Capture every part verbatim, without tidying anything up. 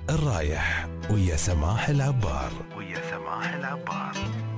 الرايح ويا سماح العبار ويا سماح العبار.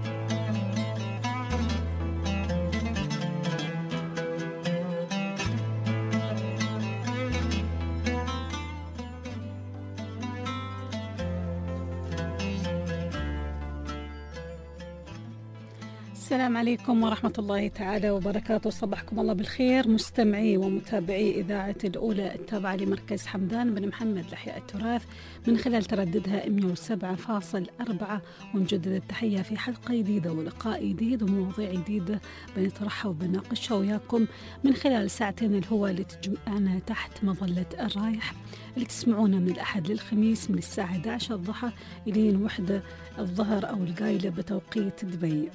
السلام عليكم ورحمة الله تعالى وبركاته. صبحكم الله بالخير مستمعي ومتابعي إذاعة الأولى التابعة لمركز حمدان بن محمد لإحياء التراث من خلال ترددها مئة وسبعة فاصلة أربعة، ونجدد التحية في حلقة جديدة ولقاء جديد ومواضيع جديدة بنطرحها وبناقشها وياكم من خلال ساعتين الهواء اللي تجمعنا تحت مظلة الرايح، اللي تسمعونا من الأحد للخميس من الساعة إحدى عشرة الضحى إلين وحدة الظهر أو القايلة بتوقيت دبي.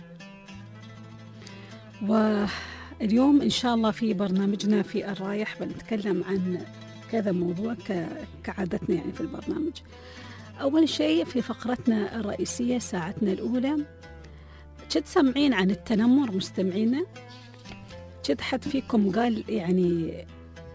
واليوم إن شاء الله في برنامجنا في الرايح بنتكلم عن كذا موضوع كعادتنا يعني في البرنامج. أول شيء في فقرتنا الرئيسية ساعتنا الأولى، شد سمعين عن التنمر مستمعينا؟ شد حد فيكم قال يعني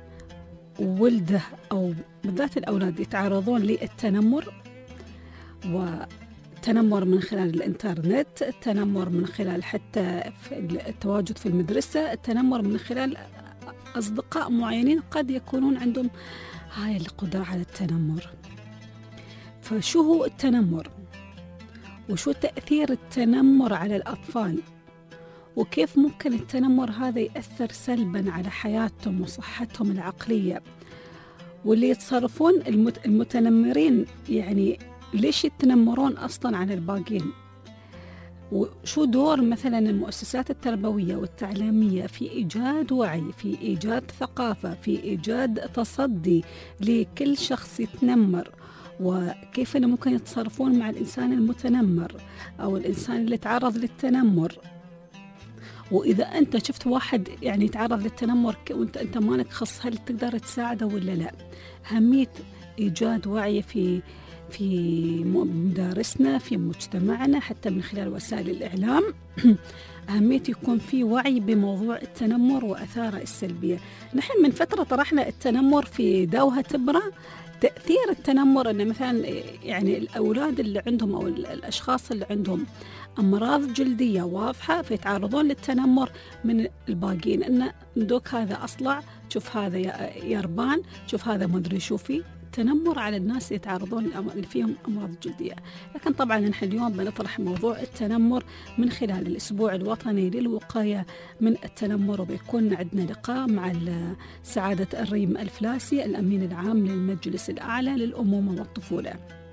ولده أو بالذات الأولاد يتعرضون للتنمر، و التنمر من خلال الإنترنت، التنمر من خلال حتى التواجد في المدرسة، التنمر من خلال أصدقاء معينين قد يكونون عندهم هاي القدرة على التنمر. فشو هو التنمر؟ وشو تأثير التنمر على الأطفال؟ وكيف ممكن التنمر هذا يأثر سلبا على حياتهم وصحتهم العقلية؟ واللي يتصرفون المتنمرين يعني ليش يتنمرون أصلاً عن الباقين؟ وشو دور مثلاً المؤسسات التربوية والتعليمية في إيجاد وعي، في إيجاد ثقافة، في إيجاد تصدي لكل شخص يتنمر، وكيف أنه ممكن يتصرفون مع الإنسان المتنمر أو الإنسان اللي تعرض للتنمر؟ وإذا أنت شفت واحد يعني يتعرض للتنمر وأنت أنت مالك خص، هل تقدر تساعده ولا لا؟ أهمية إيجاد وعي في في مدارسنا، في مجتمعنا، حتى من خلال وسائل الإعلام. أهمية يكون في وعي بموضوع التنمر وأثاره السلبية. نحن من فترة طرحنا التنمر في دوها تبرة، تأثير التنمر أن مثلا يعني الأولاد اللي عندهم أو الأشخاص اللي عندهم أمراض جلدية واضحة فيتعرضون للتنمر من الباقين، أن ندوك هذا أصلع، شوف هذا يربان، شوف هذا مدري شو فيه. تنمر على الناس يتعرضون اللي فيهم أمراض جلدية. لكن طبعا نحن اليوم بنطرح موضوع التنمر من خلال الأسبوع الوطني للوقاية من التنمر، وبيكون عندنا لقاء مع سعادة الريم الفلاسي الأمين العام للمجلس الأعلى للأمومة والطفولة.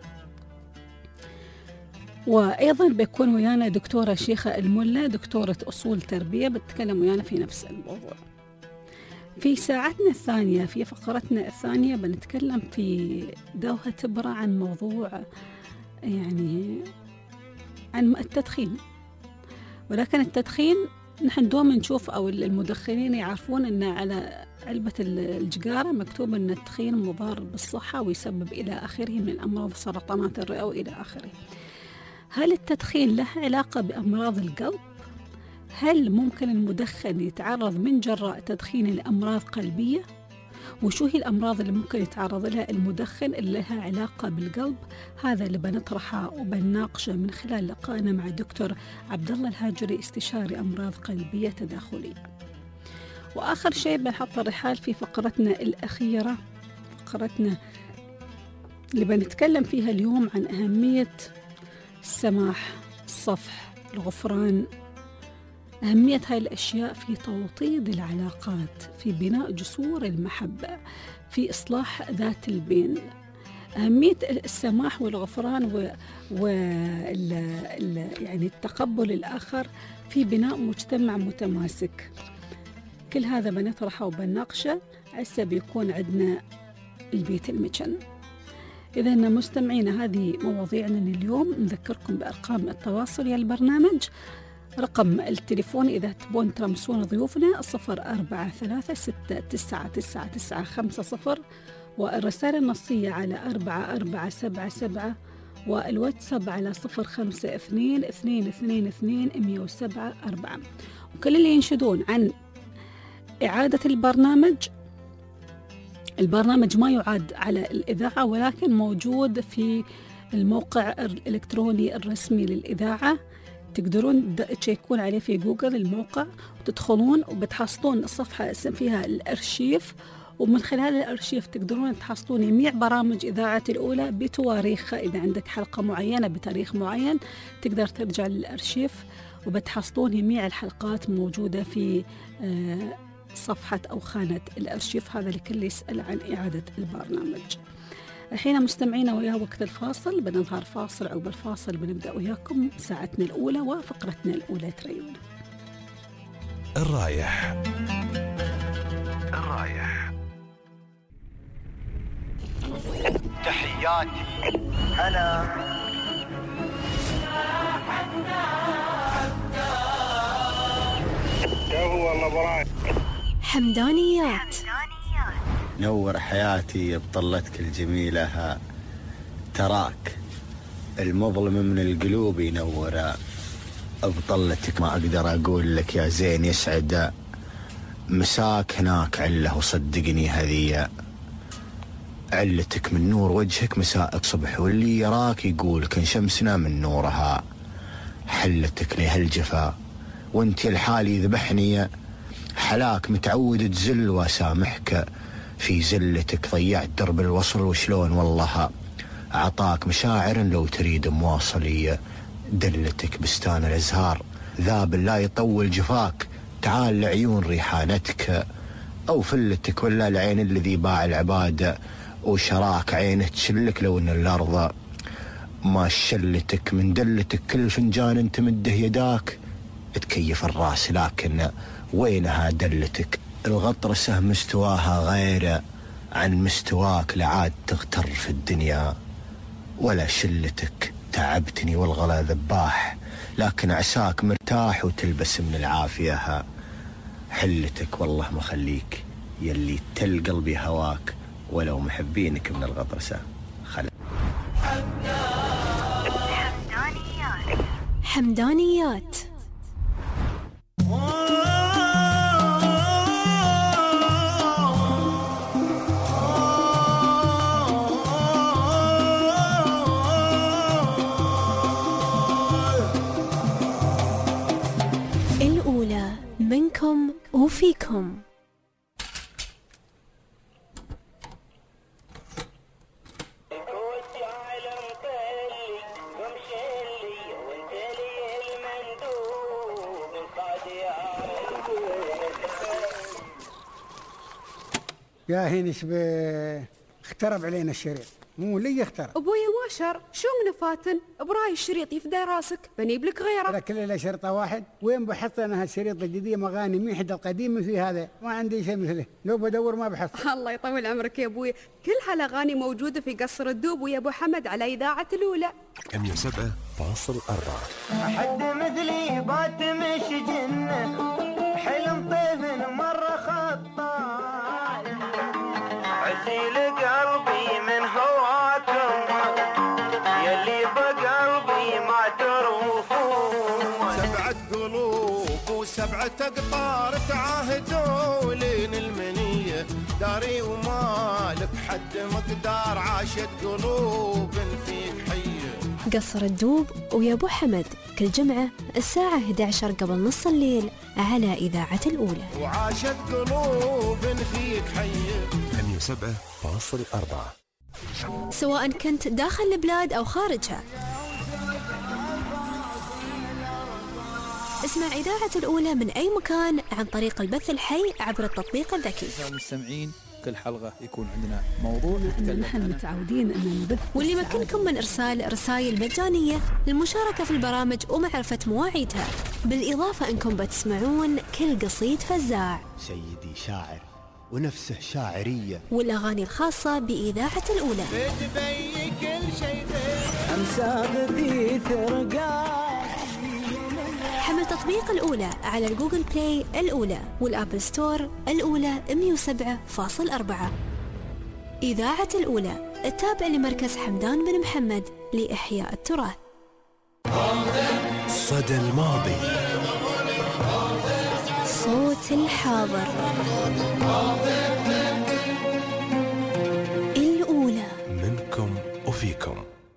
وأيضا بيكون ويانا دكتورة شيخة الملا، دكتورة أصول تربية، بتتكلم ويانا في نفس الموضوع. في ساعتنا الثانية في فقرتنا الثانية بنتكلم في دوها تبرة عن موضوع يعني عن التدخين. ولكن التدخين نحن دوما نشوف أو المدخنين يعرفون أن على علبة الجقارة مكتوب أن التدخين مضار بالصحة ويسبب إلى آخره من أمراض سرطانات الرئة وإلى آخره. هل التدخين له علاقة بأمراض القلب؟ هل ممكن المدخن يتعرض من جراء تدخين لأمراض قلبية؟ وشو هي الأمراض اللي ممكن يتعرض لها المدخن اللي لها علاقة بالقلب؟ هذا اللي بنطرحه وبنناقشه من خلال لقائنا مع دكتور عبد الله الهاجري، استشاري أمراض قلبية تداخلية. وآخر شيء بنحط الرحال في فقرتنا الأخيرة، فقرتنا اللي بنتكلم فيها اليوم عن أهمية السماح، الصفح، الغفران، أهمية هاي الأشياء في توطيد العلاقات، في بناء جسور المحبة، في إصلاح ذات البين. أهمية السماح والغفران و, و... ال... ال... يعني التقبل الآخر في بناء مجتمع متماسك. كل هذا بنطرحه وبنناقشه. عسى بيكون عندنا البيت المجن. إذا مستمعين هذه مواضيعنا اليوم. نذكركم بأرقام التواصل يا البرنامج. رقم التليفون إذا تبون ترمسون ضيوفنا صفر أربعة ثلاثة ستة تسعة تسعة تسعة خمسة صفر، والرسالة النصية على أربعة أربعة سبعة سبعة، والواتساب على صفر خمسة اثنين اثنين اثنين اثنين مية وسبعة أربعة. وكل اللي ينشدون عن إعادة البرنامج البرنامج ما يعد على الإذاعة ولكن موجود في الموقع الإلكتروني الرسمي للإذاعة، تقدرون تشيكون عليه في جوجل الموقع وتدخلون وبتحصلون الصفحة فيها الأرشيف، ومن خلال الأرشيف تقدرون تحصلون جميع برامج إذاعة الأولى بتواريخها. إذا عندك حلقة معينة بتاريخ معين تقدر ترجع للأرشيف وبتحصلون جميع الحلقات موجودة في صفحة أو خانة الأرشيف. هذا لكل يسأل عن إعادة البرنامج. الحين مستمعينا ويا وقت الفاصل، بنظهر فاصل عقب الفاصل بنبدأ وياكم ساعتنا الأولى وفقرتنا الأولى تريون. الرايح الرايح تحياتي هلا هو والله براي حمدانيات. نور حياتي بطلتك الجميلة، تراك المظلم من القلوب ينور بطلتك. ما أقدر أقول لك يا زين يسعد مساك هناك عله، وصدقني هذه علتك من نور وجهك مساءك صبح، واللي يراك يقول كن شمسنا من نورها. حلتك لهالجفا وانت الحالي ذبحني، حلاك متعود تزل واسامحك في زلتك. ضيعت درب الوصل وشلون والله عطاك مشاعر لو تريد مواصلية. دلتك بستان الازهار ذاب لا يطول جفاك، تعال لعيون ريحانتك. او فلتك ولا العين الذي باع العبادة وشراك عينه تشلك لو ان الارض ما شلتك. من دلتك كل فنجان تمده يداك تكيف الراس، لكن وينها دلتك؟ الغطرسة مستواها غير عن مستواك، لعاد تغتر في الدنيا ولا شلتك. تعبتني والغلا ذباح، لكن عساك مرتاح وتلبس من العافية. حلتك والله مخليك يلي تل قلبي هواك، ولو محبينك من الغطرسة خل. حمدانيات حمدانيات الأولى منكم وفيكم. يا هين شبه اخترب علينا الشريط، مو لي اخترب. ابويا واشر شو من فاتن براي الشريط يفدى راسك بنيب لك غيره. هذا كله له شرطه واحد. وين بحط انا هالشريط الجديد مغاني ميحد القديم في هذا؟ ما عندي شيء مثله، لو بدور ما بحص. الله يطول عمرك يا ابويا، كل هالاغاني موجوده في قصر الدوب ويا ابو حمد على اذاعه الاولى مية وسبعة فاصلة أربعة. أحد مثلي بات مش جنة، حلم طيف مرة خطاي، عسيل قلبي من هواكم يلي بقلبي ما تروفون. سبعة قلوب وسبعة أقطار تعاهدوا لين المنية، داري ومالك حد مقدار، عاشت قلوب فيك حية. قصر الدوب ويا ابو حمد كل جمعة الساعة إحدى عشر قبل نص الليل على إذاعة الأولى. وعاشت قلوب فيك حية. مية وسبعة فاصلة أربعة. سواء كنت داخل البلاد أو خارجها، اسمع إذاعة الأولى من أي مكان عن طريق البث الحي عبر التطبيق الذكي. المستمعين كل حلقة يكون عندنا موضوع نحن متعودين أن نبث، واللي يمكنكم من إرسال رسائل مجانية للمشاركة في البرامج ومعرفة مواعيدها، بالإضافة أنكم بتسمعون كل قصيد فزاع، سيدي شاعر ونفسه شاعرية، والأغاني الخاصة بإذاعة الأولى. بتبي كل شيء أمساق ذي ثرقان. حمل تطبيق الأولى على الجوجل بلاي الأولى والآبل ستور الأولى مية وسبعة فاصلة أربعة. إذاعة الأولى التابع لمركز حمدان بن محمد لإحياء التراث. صدى الماضي، صوت الحاضر. وفيكم.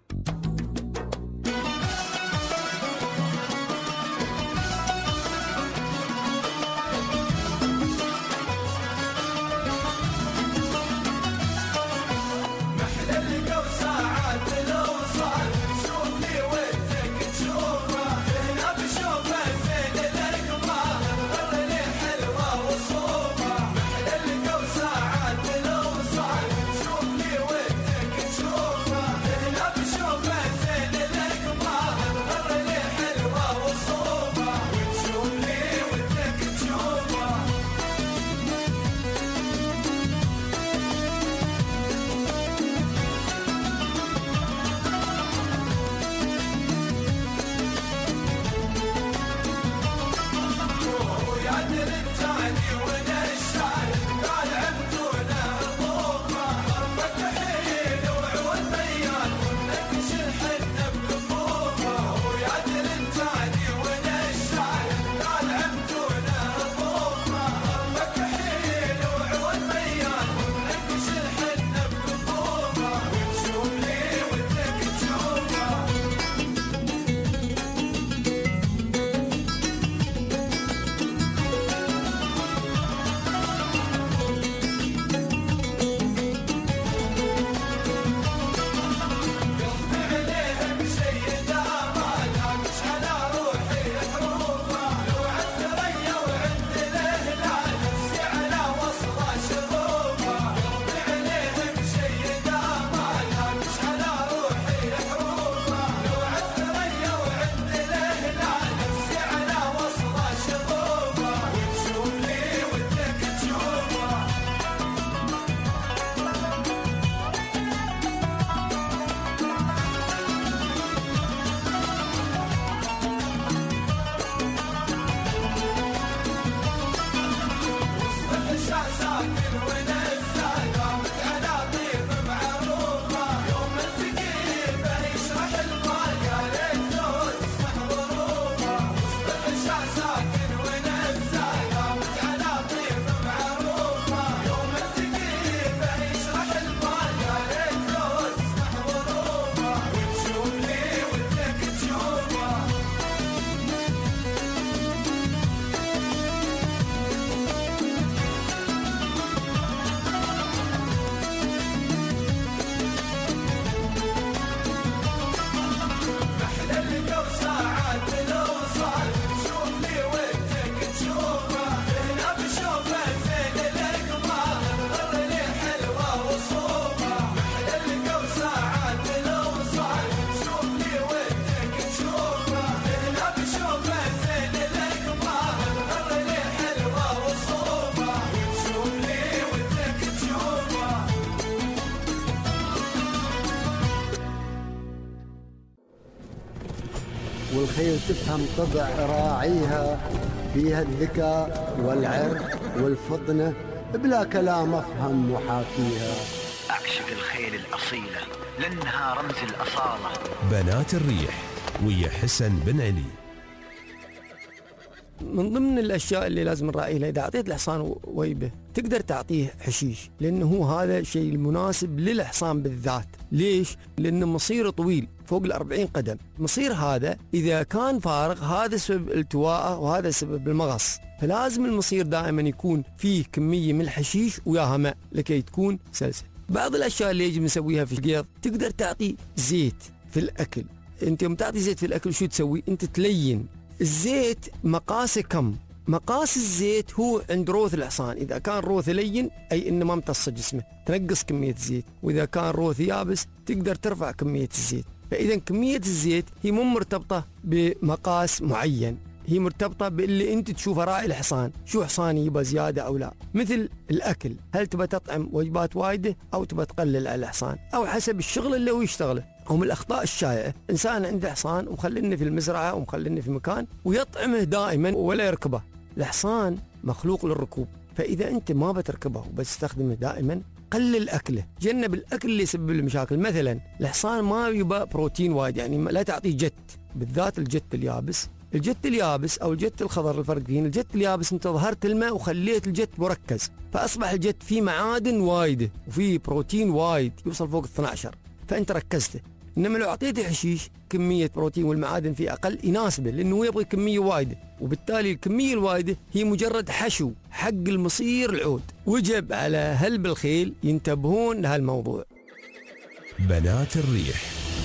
والخيل تفهم طبع راعيها، فيها الذكاء والعرق والفطنة، بلا كلام أفهم وحاكيها. أعشق الخيل الأصيلة لأنها رمز الأصالة. بنات الريح ويا حسن بن علي. من ضمن الأشياء اللي لازم نراعيها، إذا أعطيت الحصان ويبه تقدر تعطيه حشيش، لأنه هذا الشيء المناسب للحصان بالذات. ليش؟ لأنه مصير طويل فوق الأربعين قدم. مصير هذا إذا كان فارغ هذا سبب التواءه وهذا سبب المغص، فلازم المصير دائما يكون فيه كمية من الحشيش وياها ماء لكي تكون سلسة. بعض الأشياء اللي يجب نسويها في القيض، تقدر تعطي زيت في الأكل. أنت يوم تعطي زيت في الأكل شو تسوي؟ أنت تلين الزيت. مقاسه كم؟ مقاس الزيت هو عند روث الحصان. إذا كان روث لين أي إنه ما امتص جسمه تنقص كمية الزيت، وإذا كان روث يابس تقدر ترفع كمية الزيت. فإذا كمية الزيت هي مو مرتبطة بمقاس معين، هي مرتبطة باللي أنت تشوفه راعي الحصان، شو حصاني يبقى زيادة أو لا. مثل الأكل، هل تبى تطعم وجبات وايدة أو تبى تقلل على الحصان، أو حسب الشغل اللي هو يشتغله. ومن الأخطاء الشائعة إنسان عنده حصان ومخلينه في المزرعة ومخلينه في مكان ويطعمه دائما ولا يركبه. الحصان مخلوق للركوب، فإذا أنت ما بتركبه وبتستخدمه دائما قلل أكله، جنب الأكل اللي يسبب المشاكل. مثلا الحصان ما يبقى بروتين وايد، يعني لا تعطيه جت، بالذات الجت اليابس. الجت اليابس أو الجت الخضر الفرق فيهن، الجت اليابس أنت ظهرت الماء وخليت الجت مركز، فأصبح الجت فيه معادن وايدة وفيه بروتين وايد يوصل فوق اثناشر. فأنت ركزته. إنما لو أعطيته حشيش كمية بروتين والمعادن فيه أقل يناسبه، لأنه يبغي كمية وايدة، وبالتالي الكمية الوايدة هي مجرد حشو حق المصير العود. وجب على هلب الخيل ينتبهون لهالموضوع. بنات الريح.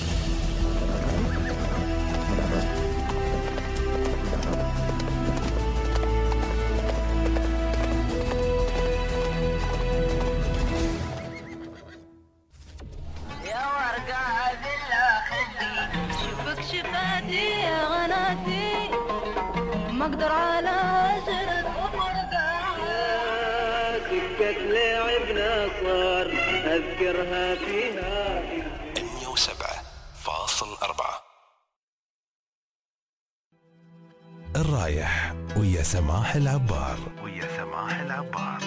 مقدر على عشرة وفرقة سكة لعبنا صار أذكرها فيها مية وسبعة فاصل أربعة. الرايح ويا سماح العبار. ويا سماح العبار.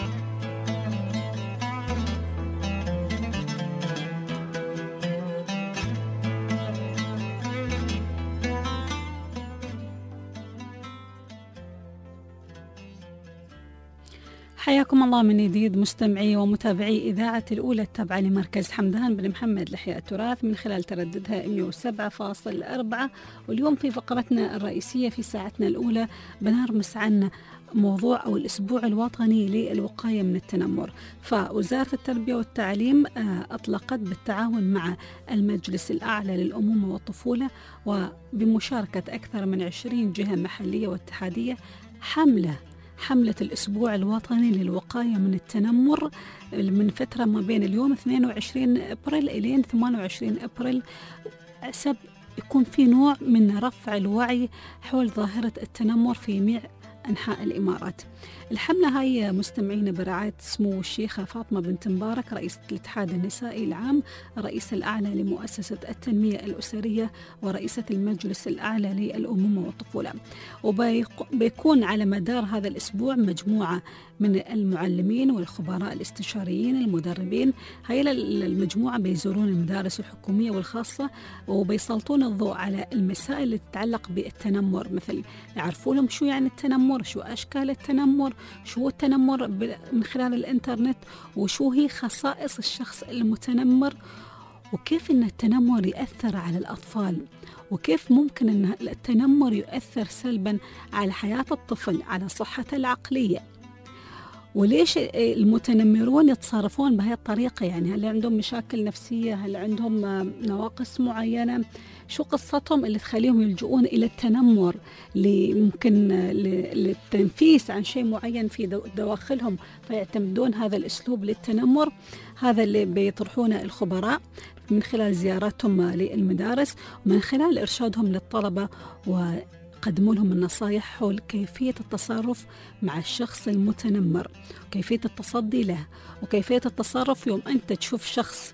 حياكم الله من جديد مستمعي ومتابعي إذاعة الأولى التابعة لمركز حمدان بن محمد لإحياء التراث من خلال ترددها مية وسبعة فاصل أربعة. واليوم في فقرتنا الرئيسية في ساعتنا الأولى بنرمس عن موضوع أو الأسبوع الوطني للوقاية من التنمر. فوزارة التربية والتعليم أطلقت بالتعاون مع المجلس الأعلى للأمومة والطفولة وبمشاركة أكثر من عشرين جهة محلية واتحادية حملة حملة الأسبوع الوطني للوقاية من التنمر من فترة ما بين اليوم اثنين وعشرين أبريل إلى ثمانية وعشرين أبريل، حسب يكون في نوع من رفع الوعي حول ظاهرة التنمر في جميع أنحاء الإمارات. الحملة هاي مستمعين برعاية سمو الشيخة فاطمة بنت مبارك رئيسة الاتحاد النسائي العام، الرئيس الأعلى لمؤسسة التنمية الأسرية ورئيسة المجلس الأعلى للأمومة والطفولة. وبيكون على مدار هذا الأسبوع مجموعة من المعلمين والخبراء الاستشاريين المدربين. هاي المجموعة بيزورون المدارس الحكومية والخاصة وبيسلطون الضوء على المسائل اللي تتعلق بالتنمر، مثل يعرفونهم شو يعني التنمر، شو أشكال التنمر، شو التنمر من خلال الإنترنت، وشو هي خصائص الشخص المتنمر، وكيف أن التنمر يأثر على الأطفال، وكيف ممكن أن التنمر يؤثر سلبا على حياة الطفل، على صحته العقلية، وليش المتنمرون يتصرفون بهذه الطريقة. يعني هل عندهم مشاكل نفسية، هل عندهم نواقص معينة، شو قصتهم اللي تخليهم يلجؤون إلى التنمر ممكن للتنفيس عن شيء معين في دواخلهم فيعتمدون هذا الأسلوب للتنمر. هذا اللي بيطرحونه الخبراء من خلال زياراتهم للمدارس ومن خلال إرشادهم للطلبة وقدموا لهم النصائح حول كيفية التصرف مع الشخص المتنمر، وكيفية التصدي له، وكيفية التصرف يوم أنت تشوف شخص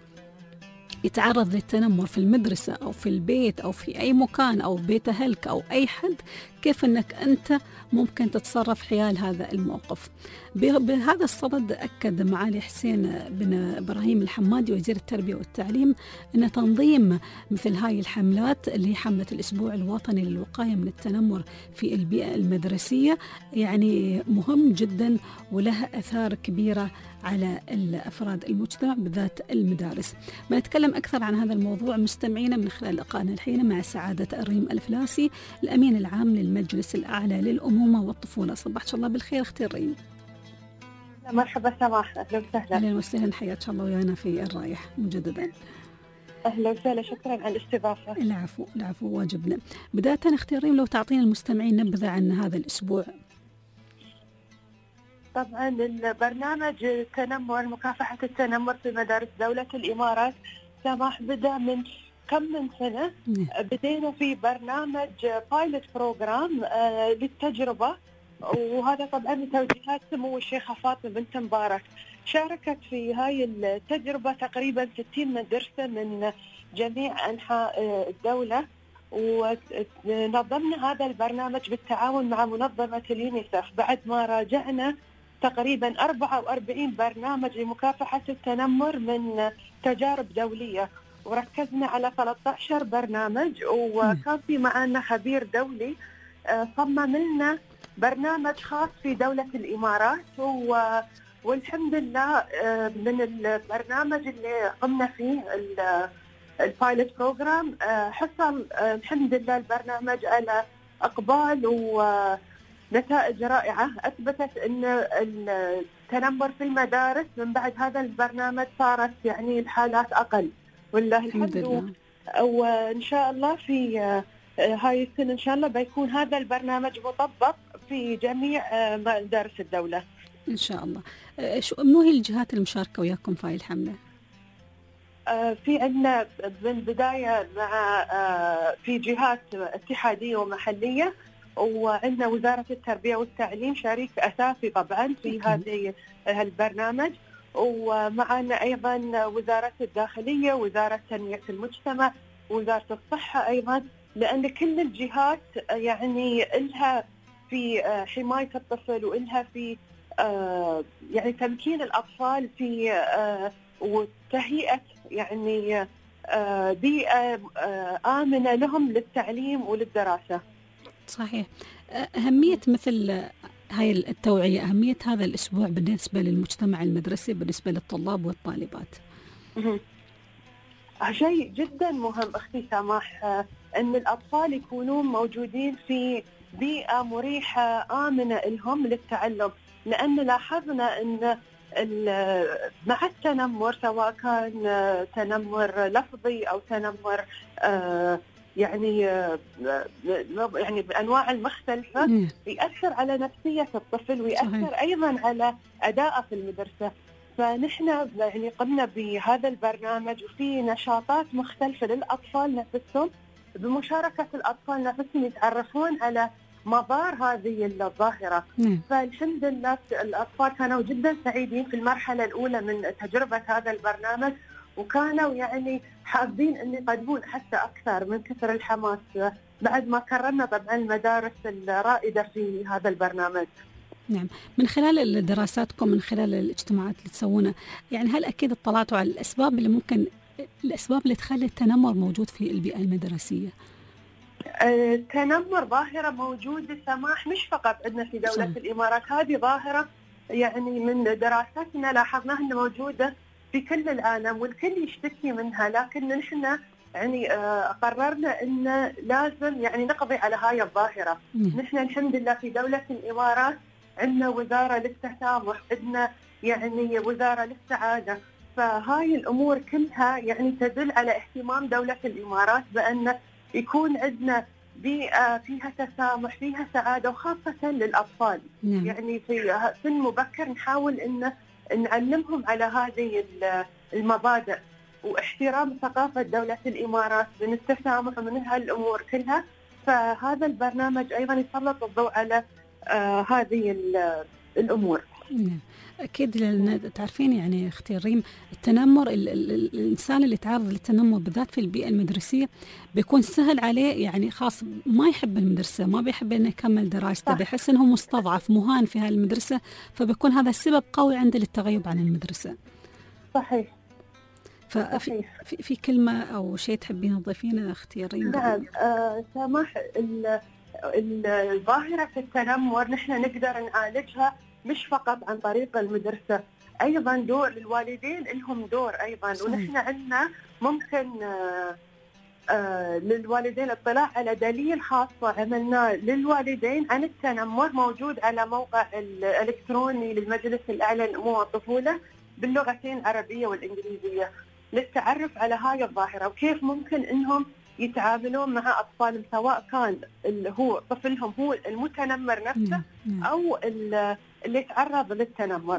يتعرض للتنمر في المدرسة أو في البيت أو في أي مكان أو بيت أهلك أو أي حد، كيف أنك أنت ممكن تتصرف حيال هذا الموقف. بهذا الصدد أكد معالي حسين بن إبراهيم الحمادي وزير التربية والتعليم أن تنظيم مثل هاي الحملات اللي هي حملة الأسبوع الوطني للوقاية من التنمر في البيئة المدرسية يعني مهم جدا ولها أثار كبيرة على الأفراد المجتمع بالذات المدارس. بنتكلم أكثر عن هذا الموضوع مستمعينا من خلال لقائنا الحين مع سعادة الريم الفلاسي الأمين العام للمجلس الأعلى للأمومة والطفولة. صباح الله بالخير أختي الريم. مرحبا سماح، أهلا وسهلا. أهلا وسهلا، حياك الله ويانا في الرايح مجددا. أهلا وسهلا، شكرا على الاستضافة. العفو العفو واجبنا. بداية أختي الريم لو تعطينا المستمعين نبذة عن هذا الأسبوع. طبعا البرنامج التنمر مكافحة التنمر في مدارس دولة الإمارات سماح بدأ من كم من سنة. بدينا في برنامج بايلوت بروجرام للتجربة، وهذا طبعا بتوجيهات سمو الشيخة فاطمة بنت مبارك. شاركت في هاي التجربة تقريبا ستين مدرسة من جميع أنحاء الدولة، ونظمنا هذا البرنامج بالتعاون مع منظمة اليونيسف بعد ما راجعنا تقريبا أربعة وأربعين برنامج لمكافحة التنمر من تجارب دولية، وركزنا على ثلاثة عشر برنامج، وكان في معنا خبير دولي صمم لنا برنامج خاص في دولة الإمارات. والحمد لله من البرنامج اللي قمنا فيه البايلوت بروجرام حصل الحمد لله البرنامج على إقبال ونتائج رائعة أثبتت أن التنمر في المدارس من بعد هذا البرنامج صارت يعني الحالات أقل والله الحمد. وإن شاء الله في هاي السنة إن شاء الله بيكون هذا البرنامج مطبق في جميع مدارس الدولة إن شاء الله. شو منو هي الجهات المشاركة وياكم في هاي الحملة؟ في عندنا من بداية مع في جهات اتحادية ومحلية، وعندنا وزارة التربية والتعليم شريك أساسي طبعا في هذه البرنامج، ومعنا أيضا وزارة الداخلية، وزارة تنمية المجتمع، وزارة الصحة أيضا، لأن كل الجهات يعني إلها في حماية الطفل وإلها في يعني تمكين الأطفال في وتهيئة يعني بيئة آمنة لهم للتعليم وللدراسة. صحيح. أهمية مثل هاي التوعية، أهمية هذا الأسبوع بالنسبة للمجتمع المدرسي، بالنسبة للطلاب والطالبات. شيء جدا مهم أختي سماح، أن الأطفال يكونون موجودين في بيئة مريحة آمنة لهم للتعلم، لأن لاحظنا أن مع التنمر سواء كان تنمر لفظي أو تنمر يعني يعني بأنواع المختلفة يأثر على نفسية الطفل ويأثر أيضا على أداءه في المدرسة. فنحن يعني قمنا بهذا البرنامج وفي نشاطات مختلفة للأطفال نفسهم، بمشاركة الأطفال نفسهم يتعرفون على مضار هذه الظاهرة. مم. فالحمد لله الأطفال كانوا جدا سعيدين في المرحلة الأولى من تجربة هذا البرنامج، وكانوا يعني حابين أن يقدمون حتى أكثر من كثر الحماس بعد ما كررنا طبعا المدارس الرائدة في هذا البرنامج. نعم. من خلال دراساتكم، من خلال الاجتماعات اللي تسوونها، يعني هل أكيد اطلعتوا على الأسباب اللي ممكن الأسباب اللي تخلي التنمر موجود في البيئة المدرسية؟ التنمر ظاهرة موجودة سماح مش فقط عندنا في دولة صحيح. الإمارات، هذه ظاهرة يعني من دراساتنا لاحظناها أنها موجودة في كل العالم والكل يشتكي منها، لكن نحن يعني قررنا أن لازم يعني نقضي على هاي الظاهرة. م. نحن الحمد لله في دولة الإمارات عندنا وزارة للتسامح، عندنا يعني وزارة للسعادة، فهاي الأمور كلها يعني تدل على اهتمام دولة الإمارات بأن يكون عندنا بيئة فيها تسامح، فيها سعادة، وخاصة للأطفال. نعم. يعني في سن مبكر نحاول أن نعلمهم على هذه المبادئ واحترام ثقافة دولة الإمارات من التسامح ومن هالأمور كلها. فهذا البرنامج أيضا يسلط الضوء على آه هذه الأمور. نعم. أكيد، لأن تعرفين يعني أختي ريم التنمر ال ال الإنسان اللي يتعرض للتنمر بالذات في البيئة المدرسية بيكون سهل عليه، يعني خاص ما يحب المدرسة، ما بيحب إنه يكمل دراسته، بيحس إنه مستضعف مهان في هالمدرسة، فبيكون هذا السبب قوي عنده للتغيب عن المدرسة. صحيح. ففي في, في كلمة أو شيء تحبين تضيفينه أختي ريم؟ نعم. آه سماح، الظاهرة في التنمر نحن نقدر نعالجها مش فقط عن طريق المدرسة، أيضا دور الوالدين لهم دور أيضا. صحيح. ونحن عندنا ممكن آآ آآ للوالدين الاطلاع على دليل خاص عملناه للوالدين عن التنمر، موجود على موقع الإلكتروني للمجلس الأعلى للأمومة والطفولة باللغتين العربية والإنجليزية، للتعرف على هاي الظاهرة وكيف ممكن إنهم يتعاملون مع أطفالهم، سواء كان اللي هو طفلهم هو المتنمر نفسه أو اللي يتعرض للتنمر.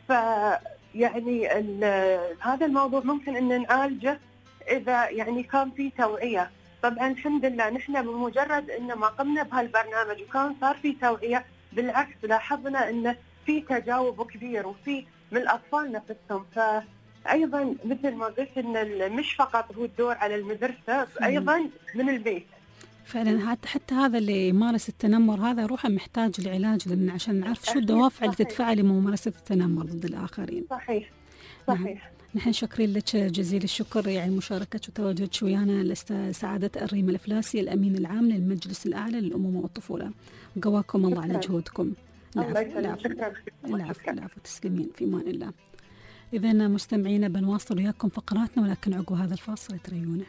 فيعني هذا الموضوع ممكن أن نعالجه إذا يعني كان في توعية. طبعا الحمد لله نحن بمجرد أن ما قمنا بهالبرنامج وكان صار في توعية، بالعكس لاحظنا أن في تجاوب كبير وفي من الأطفال نفسهم. فأيضا مثل ما قلت أن مش فقط هو الدور على المدرسة، أيضا من البيت. فعلا حتى هذا اللي يمارس التنمر هذا روحه محتاج لعلاج، لأن عشان نعرف شو الدوافع اللي تدفعه لممارسة التنمر ضد الآخرين. صحيح صحيح. نحن شاكرين لك جزيل الشكر، يعني مشاركتك وتواجدك ويانا الأستاذ سعادة الريم الفلاسي الأمين العام للمجلس الأعلى للأمومة والطفولة. قواكم الله على جهودكم. الله يسلمك. شكرا. العفو العفو، تسلمين في امان الله. إذا مستمعينا بنواصل وياكم فقراتنا، ولكن عقب هذا الفاصل تريونه.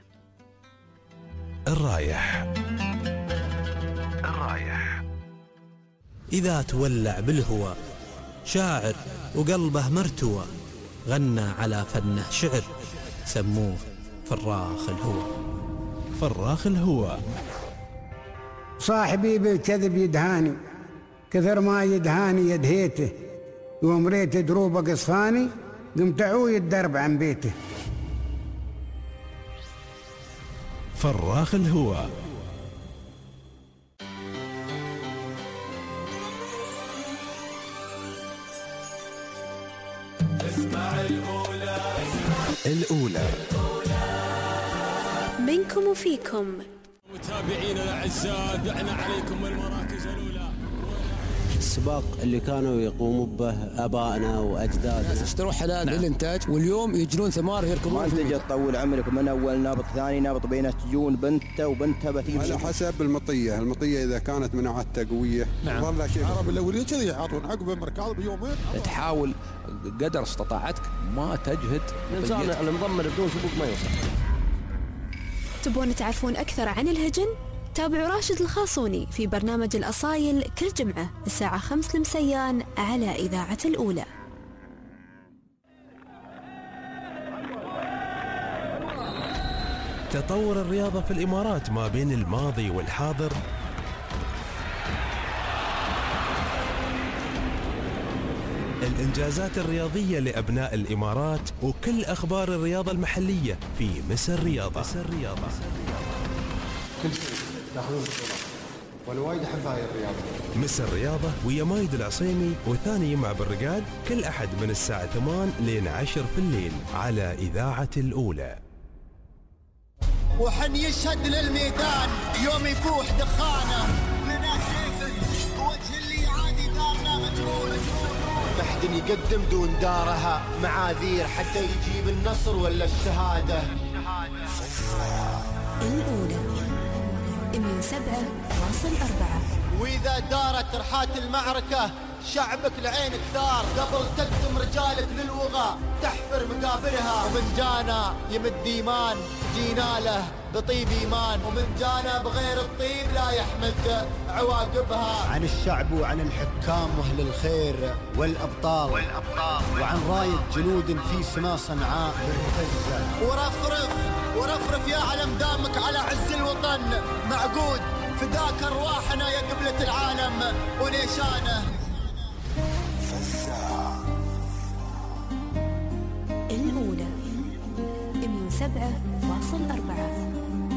الرايح الرايح إذا تولع بالهوى شاعر وقلبه مرتوى، غنى على فنه شعر سموه فراخ الهوى. فراخ الهوى. صاحبي بالكذب يدهاني، كثر ما يدهاني يدهيته، يوم ريت دروبه قصفاني قمت عوي الدرب عن بيته. فراخ الهوى. اسمع الأولى الأولى منكم وفيكم. متابعينا الأعزاء دعنا عليكم المراكز الأولى. السباق اللي كانوا يقوموا به آبائنا وأجدادنا، اشتروا حلال نعم. للإنتاج، واليوم يجرون ثمار يركبون. ما تجي تطول عمرك من أول نابط ثاني نابط بين تجون بنته وبنتها بتيجي على حسب المطية. المطية إذا كانت مناعتها قوية نعم. والله شيء العرب الأولين كذي يعطون عقب المركاض بيومين. تحاول قدر استطاعتك ما تجهد. الإنسان المضمر بدون سبوق ما يوصل. تبون تعرفون أكثر عن الهجن؟ تابعوا راشد الخاصوني في برنامج الأصايل كل جمعة الساعة خمس المسيان على إذاعة الأولى. تطور الرياضة في الإمارات ما بين الماضي والحاضر. الإنجازات الرياضية لأبناء الإمارات وكل أخبار الرياضة المحلية في مس الرياضة. مس الرياضة. كل شيء تاخذون بطولات وانا وايد احب هاي الرياضه. مس الرياضه ويا مايد العصيمي وثاني يمع بالرقاد كل احد من الساعه ثمان لين عشر في الليل على اذاعه الاولى. وحن يشهد للميدان يوم يفوح دخانه لنا سيف وجه اللي عادي دارنا مجهول. ما حد يقدم دون دارها معاذير حتى يجيب النصر ولا الشهاده. الأولى مية وسبعة فاصلة أربعة. وإذا دارت رحات المعركة شعبك لعينك ثار، قبل تقدم رجالك للوغى تحفر مقابرها. ومن جانا يمد إيمان جينا له بطيب إيمان، ومن جانا بغير الطيب لا يحمد عواقبها. عن الشعب وعن الحكام وأهل الخير والأبطال, والأبطال وعن راية جنود في سما صنعاء مرتزة. ورفرف ورفرف يا علم دامك على عز الوطن معقود، فداك أرواحنا يا قبلة العالم ونيشانه. الأولى مية وسبعة فاصلة أربعة.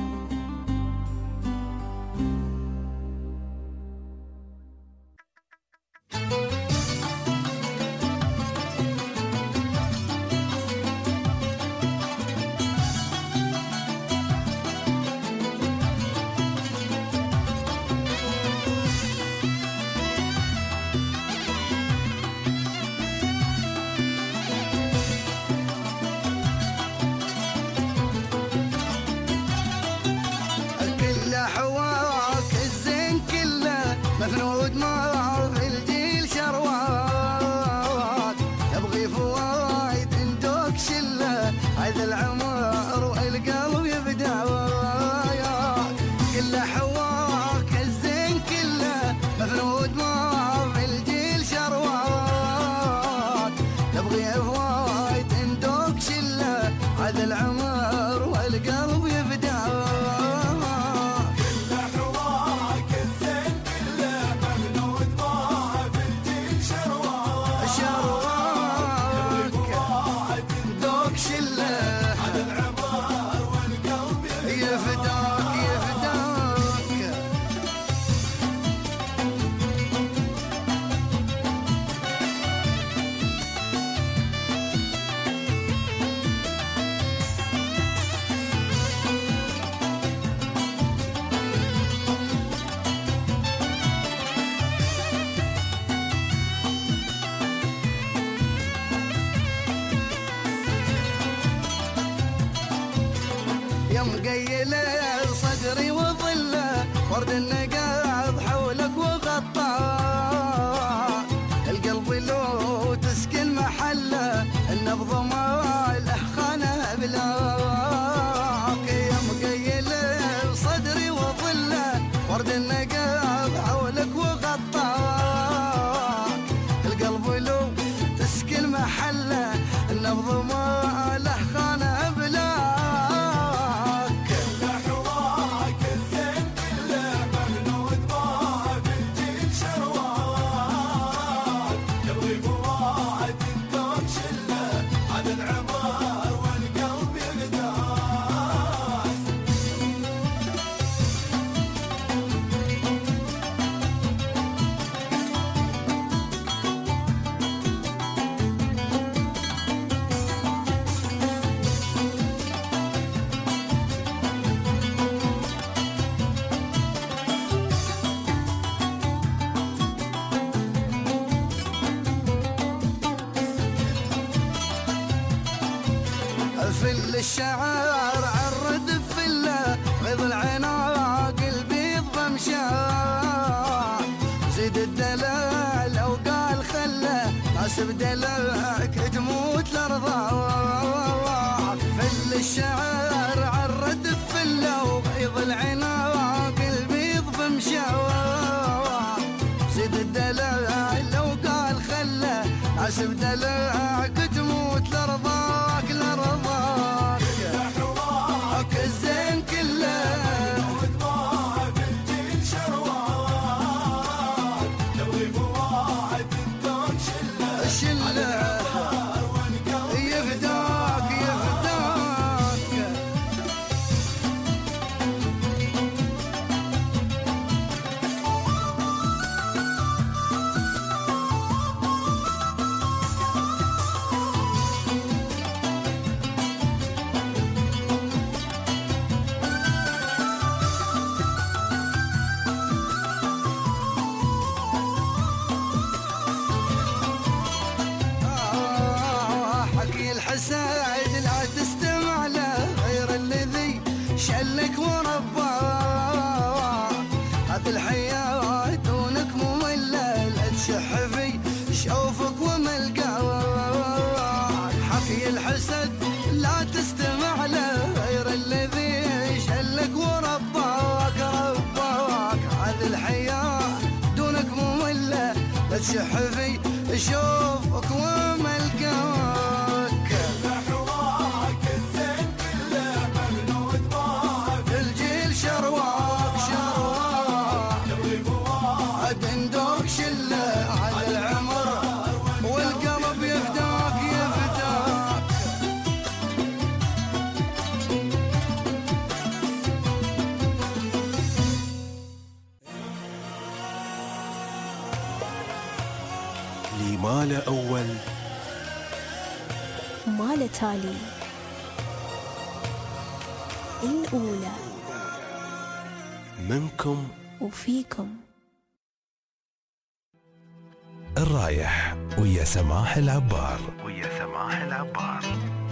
ورد النقاض حولك وغطى القلب لو تسكن محله النبض الشعر عرد فله غيظ العناق البيض بمشاع زيد الدلع لو قال خله حسب دلعك تموت الارضاع فل الشعر عرد فله وغيظ العناق البيض بمشاع زيد الدلع لو قال خله حسب دلعك تموت لرضاك لرضاك حواك الزين كله وطباعك الجيل شروان تبغي بواعد الدون شله شله يفداك يفداك الحسايد لا تستمع له غير الذي شلك وربى هذه الحياة دونك مملة لا تشح في شوفك وملقى حكي الحسد لا تستمع له غير الذي شلك ورباك رباك هذه الحياة دونك مملة لا تشح في شوفك وملقاك شرواك شرواك دندوك شله على العمر والقلب يفداك يفداك لي ما له أول ما له تالي الأولى منكم وفيكم. الرايح ويا سماح العبار ويا سماح العبار.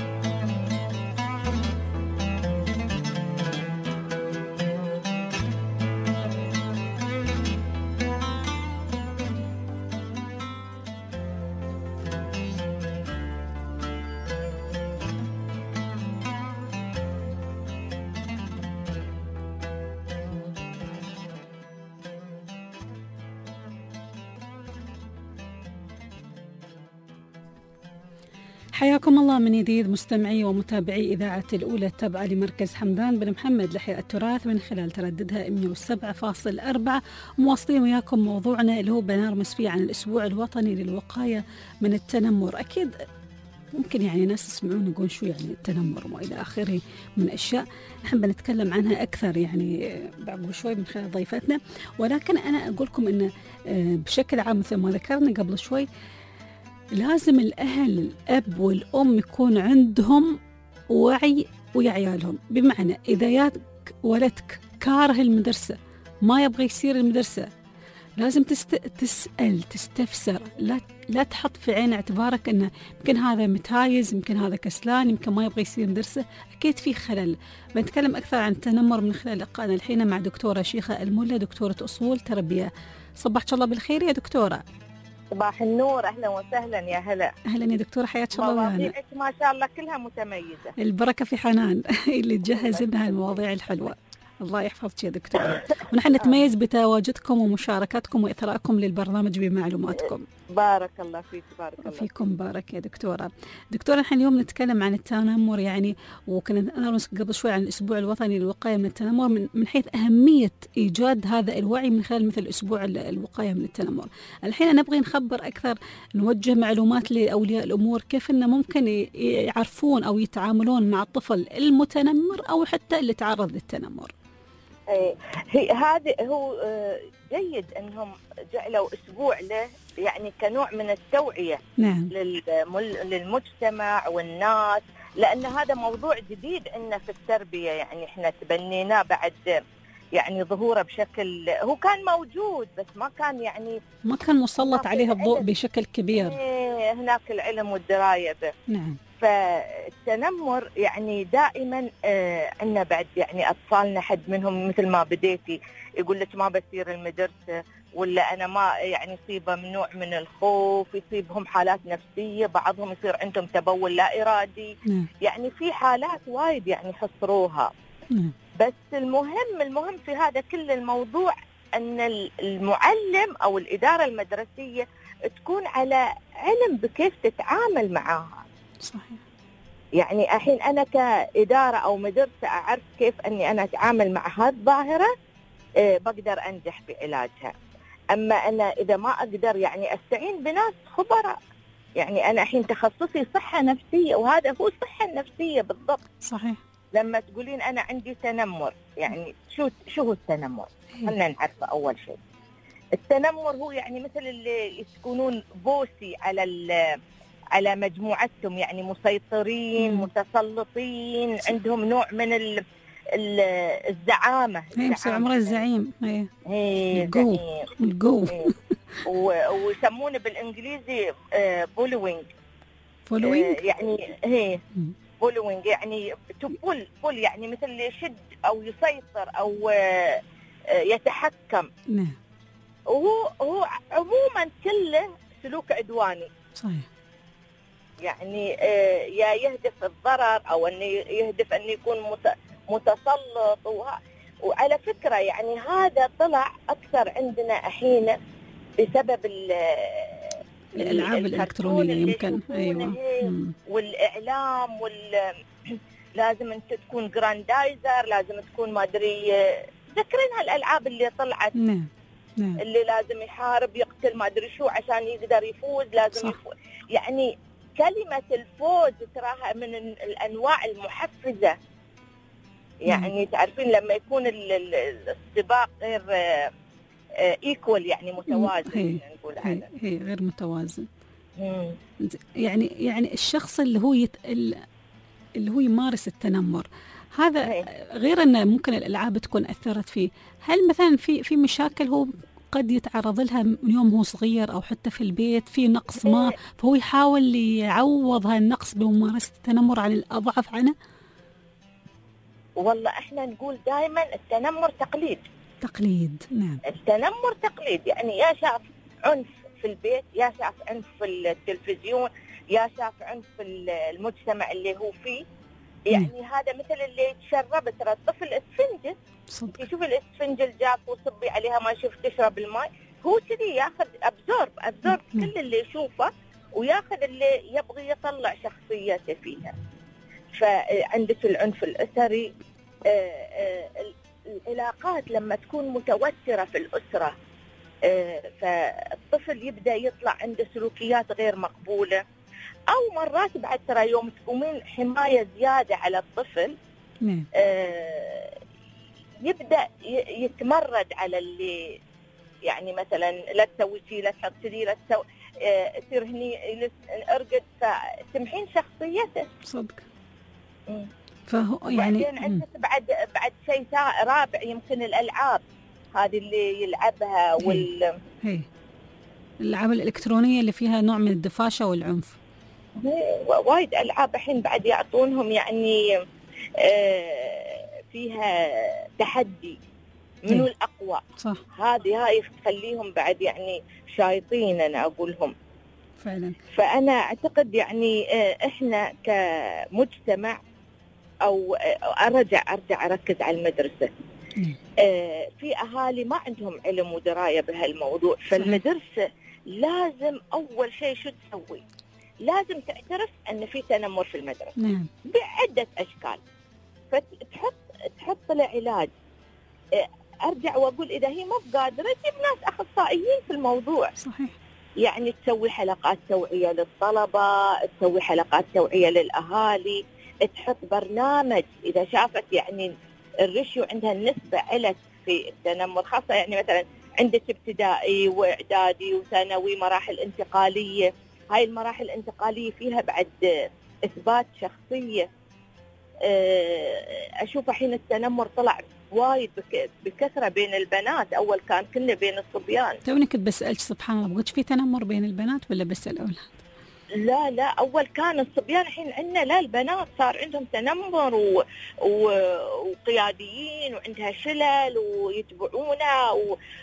حياكم الله من جديد مستمعي ومتابعي إذاعة الأولى التابعة لمركز حمدان بن محمد لإحياء التراث من خلال ترددها مئة وسبعة فاصلة أربعة. مواصلين وياكم موضوعنا اللي هو بنرمس فيه عن الأسبوع الوطني للوقاية من التنمر. أكيد ممكن يعني ناس يسمعون يقولون شو يعني التنمر وإلى آخره من أشياء نحن بنتكلم عنها أكثر يعني بعد شوي من خلال ضيفتنا، ولكن أنا أقول لكم أن بشكل عام مثل ما ذكرنا قبل شوي لازم الأهل الأب والأم يكون عندهم وعي ويا عيالهم. بمعنى إذا ياك ولدك كاره المدرسة ما يبغى يصير المدرسة لازم تست... تسأل تستفسر، لا لا تحط في عين اعتبارك أنه يمكن هذا متهايز يمكن هذا كسلان يمكن ما يبغى يصير مدرسة. أكيد في خلل. بنتكلم أكثر عن التنمر من خلال لقائنا الحين مع دكتورة شيخة الملا دكتورة أصول تربية. صباحك الله بالخير يا دكتورة. صباح النور، اهلا وسهلا يا هلا. اهلا يا دكتوره، حياك الله. مواضيعك ما شاء الله كلها متميزه. البركه في حنان اللي تجهز لنا المواضيع الحلوه. الله يحفظك يا دكتوره. ونحن نتميز بتواجدكم ومشاركتكم واثرائكم للبرنامج بمعلوماتكم. بارك الله فيك. بارك الله فيكم. بارك يا دكتوره. دكتوره نحن اليوم نتكلم عن التنمر يعني، وكنا نرمز قبل شوي عن الاسبوع الوطني للوقايه من التنمر من, من حيث اهميه ايجاد هذا الوعي من خلال مثل اسبوع الوقايه من التنمر. الحين نبغي نخبر اكثر، نوجه معلومات لاولياء الامور كيف انه ممكن يعرفون او يتعاملون مع الطفل المتنمر او حتى اللي تعرض للتنمر. هي هذا هو جيد انهم جعلوا اسبوع له يعني كنوع من التوعيه. نعم. للمجتمع والناس، لان هذا موضوع جديد عندنا في التربيه، يعني احنا تبنيناه بعد يعني ظهوره بشكل، هو كان موجود بس ما كان يعني ما كان مسلط عليه الضوء بشكل كبير. هناك العلم والدرايه به. نعم. فالتنمر يعني دائما آه عندنا بعد يعني أطفالنا حد منهم مثل ما بديتي يقول لك ما بسير المدرسة، ولا أنا ما يعني يصيبه من نوع من الخوف، يصيبهم حالات نفسية، بعضهم يصير عندهم تبول لا إرادي. م. يعني في حالات وايد يعني حصروها. م. بس المهم المهم في هذا كل الموضوع أن المعلم أو الإدارة المدرسية تكون على علم بكيف تتعامل معها. صحيح. يعني الحين أنا كإدارة أو مدرسة أعرف كيف أني أنا أتعامل مع هذه الظاهرة، أه بقدر أنجح بعلاجها. أما أنا إذا ما أقدر يعني أستعين بناس خبراء. يعني أنا الحين تخصصي صحة نفسية، وهذا هو الصحة النفسية بالضبط. صحيح. لما تقولين أنا عندي تنمر، يعني شو شو هو التنمر؟ خلنا نعرفه أول شيء. التنمر هو يعني مثل اللي يسكنون بوسي على على مجموعتهم، يعني مسيطرين مم. متسلطين، عندهم نوع من ال ال الزعامة. هي عمره الزعيم. هي هي الجو الجو ويسمونه بالإنجليزي بولوينج. بولوينج يعني هي بولوينج يعني تبول بول يعني مثل اللي يشد أو يسيطر أو يتحكم. نعم. وهو هو عموما كله سلوك عدواني. صحيح. يعني آه يا يهدف الضرر او انه يهدف انه يكون متسلط. وعلى فكره يعني هذا طلع اكثر عندنا الحين بسبب الالعاب الالكترونيه يمكن. ايوه. والاعلام وال لازم انت تكون جراندايزر، لازم تكون ما ادري ذكرين هالالعاب اللي طلعت. نعم. نعم. اللي لازم يحارب يقتل ما ادري شو عشان يقدر يفوز، لازم يفوز. يعني كلمة الفوز تراها من الأنواع المحفزة. يعني مم. تعرفين لما يكون السباق غير ايكوال يعني متوازن. هي. نقول هي. هي غير متوازن. مم. يعني يعني الشخص اللي هو يت... اللي هو يمارس التنمر هذا هي. غير أن ممكن الألعاب تكون أثرت فيه، هل مثلا في في مشاكل هو قد يتعرض لها من يوم هو صغير أو حتى في البيت في نقص ما، فهو يحاول يعوض هالنقص بممارسة التنمر على الأضعف عنه؟ والله إحنا نقول دائما التنمر تقليد. تقليد. نعم. التنمر تقليد، يعني يا شاف عنف في البيت، يا شاف عنف في التلفزيون، يا شاف عنف في المجتمع اللي هو فيه. يعني مم. هذا مثل اللي يتشرب ترى الطفل اسفنجة، يشوف الاسفنجة الجاف وصبي عليها ما يشوف تشرب الماء، هو كذي ياخذ ابزورب ابزورب كل اللي يشوفه وياخذ اللي يبغي يطلع شخصيته فيها. فعندك العنف الأسري، العلاقات لما تكون متوترة في الأسرة فالطفل يبدأ يطلع عنده سلوكيات غير مقبولة، أو مرات بعد ترى يوم تقومين حماية زيادة على الطفل آه يبدأ يتمرد على اللي يعني مثلا لا تسوي شيء، لا تحط كذي، لا تسوي آه تصير هني ارقد، فتمحين شخصيته. صدق. فهو يعني عندك بعد بعد شيء رابع يمكن الألعاب هذه اللي يلعبها وال هي الألعاب الإلكترونية اللي فيها نوع من الدفاشة والعنف. وايد ألعاب الحين بعد يعطونهم يعني آه فيها تحدي منو الأقوى. صح. هذه هاي تخليهم بعد يعني شايطين أنا أقولهم فعلا. فأنا أعتقد يعني آه إحنا كمجتمع أو آه أرجع أرجع أركز على المدرسة. آه في أهالي ما عندهم علم ودراية بهالموضوع. فالمدرسة لازم أول شيء شو تسوي؟ لازم تعترف أن في تنمر في المدرسة. نعم. بعدة أشكال، فتحط تحط له علاج. أرجع وأقول إذا هي ما بقادرة تجيب ناس أخصائيين في الموضوع. صحيح. يعني تسوي حلقات توعية للطلبة، تسوي حلقات توعية للأهالي، تحط برنامج إذا شافت يعني الرشيو عندها النسبة علت في التنمر، خاصة يعني مثلا عندك ابتدائي وإعدادي وثانوي مراحل انتقالية. هاي المراحل الانتقالية فيها بعد إثبات شخصية. أشوف الحين التنمر طلع وايد بكثرة بين البنات، أول كان كله بين الصبيان. توني كنت بسألك سبحان الله، بقولك في تنمر بين البنات ولا بس الأولاد؟ لا لا اول كان الصبيان، الحين عندنا لا البنات صار عندهم تنمر و... و... وقياديين وعندها شلل ويتبعونا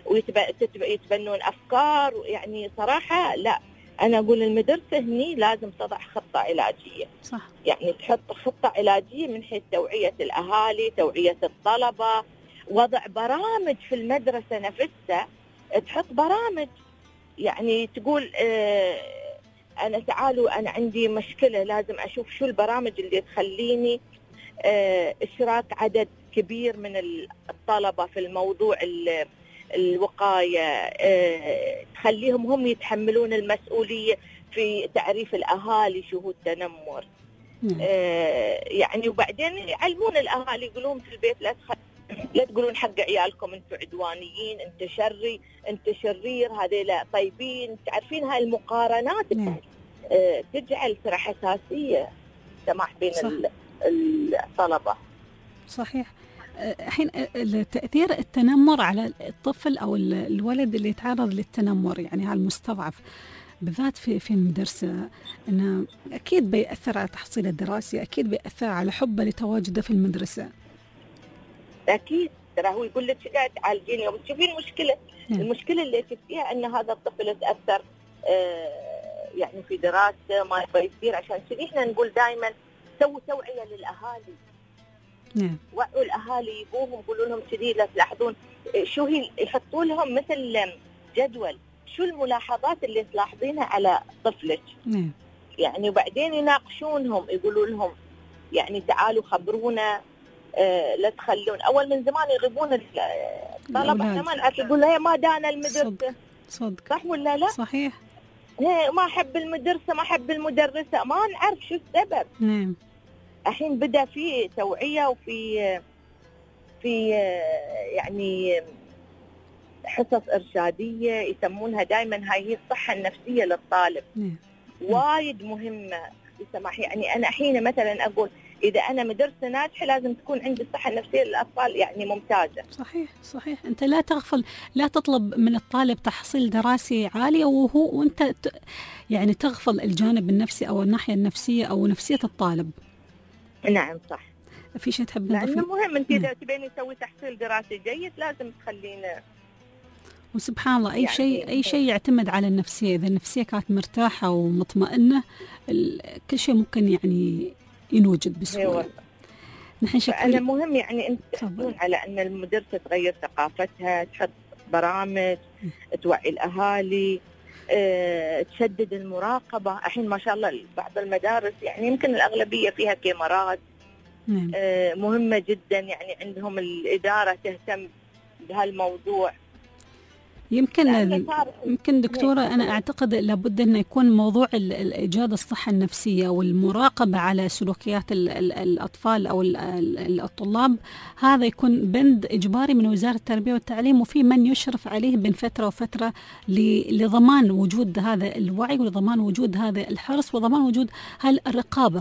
ويتبنون افكار. يعني صراحه لا، انا اقول المدرسه هني لازم تضع خطه علاجيه. صح. يعني تحط خطه علاجيه من حيث توعيه الاهالي، توعيه الطلبه، وضع برامج في المدرسه نفسها، تحط برامج يعني تقول آه أنا تعالوا أنا عندي مشكلة لازم أشوف شو البرامج اللي تخليني آه إشراك عدد كبير من الطلبة في الموضوع الوقاية، آه تخليهم هم يتحملون المسؤولية في تعريف الأهالي شو هو التنمر. آه يعني وبعدين يعلمون الأهالي يقولون في البيت لا تخ... لا تقولون حق عيالكم انتم عدوانيين، انت شري، انت شرير، هذيلا طيبين. تعرفين هاي المقارنات آه تجعل ترى حساسيه سماح بين الطلبه. صحيح. الحين تاثير التنمر على الطفل او الولد اللي يتعرض للتنمر، يعني على المستضعف بالذات في في المدرسه، انه اكيد بيأثر على تحصيله الدراسي، اكيد بيأثر على حبه لتواجده في المدرسه. أكيد ترى هو يقول لك لا تعالجيني، يوم تشوفين المشكلة نعم. المشكلة اللي شفتيها أن هذا الطفل تأثر آه يعني في دراسته ما يبغى يصير. عشان كذا إحنا نقول دائما سووا توعية للأهالي. نعم. وعوا الأهالي يبوهم يقولوا لهم كذي، لا تلاحظون شو هي، يحطوا لهم مثل جدول شو الملاحظات اللي تلاحظينها على طفلك. نعم. يعني وبعدين يناقشونهم يقولوا لهم يعني تعالوا خبرونا، آه لا تخلون. اول من زمان يغيبون الطلبه، احنا ما نعرف، يقول هي ما دانا المدرسه. صدق صدق صح ولا لا؟ صحيح. هي ما احب المدرسه، ما احب المدرسه، ما نعرف شو السبب. نعم. الحين بدا في توعيه وفي في يعني حصص ارشاديه يسمونها دائما، هاي هي الصحه النفسيه للطالب. نعم. وايد مهمه بسماح. يعني انا حين مثلا اقول إذا أنا مدرسة ناجحة لازم تكون عندي الصحة النفسية للأطفال يعني ممتازة. صحيح صحيح. أنت لا تغفل، لا تطلب من الطالب تحصيل دراسي عالي وهو وأنت ت... يعني تغفل الجانب النفسي أو الناحية النفسية أو نفسية الطالب. نعم صح. في شيء تحب تضيفه؟ لأنه مهم أنت إذا تبين تسوي تحصيل دراسي جيد لازم تخلينا. وسبحان الله أي يعني شيء أي شيء يعتمد على النفسية. إذا النفسية كانت مرتاحة ومطمئنة كل شيء ممكن يعني ينوجد بسهولة. نحن شكرا. أنا مهم يعني أنت تحطون على أن المدرسة تغير ثقافتها، تحط برامج، توعي الأهالي، أه، تشدد المراقبة. الحين ما شاء الله بعض المدارس يعني يمكن الأغلبية فيها كاميرات أه مهمة جدا، يعني عندهم الإدارة تهتم بهالموضوع. يمكن يمكن دكتورة أنا أعتقد لابد أن يكون موضوع إيجاد الصحة النفسية والمراقبة على سلوكيات ال ال الأطفال أو ال ال الطلاب، هذا يكون بند إجباري من وزارة التربية والتعليم، وفي من يشرف عليه بين فترة وفترة لضمان وجود هذا الوعي ولضمان وجود هذا الحرص وضمان وجود هالرقابة.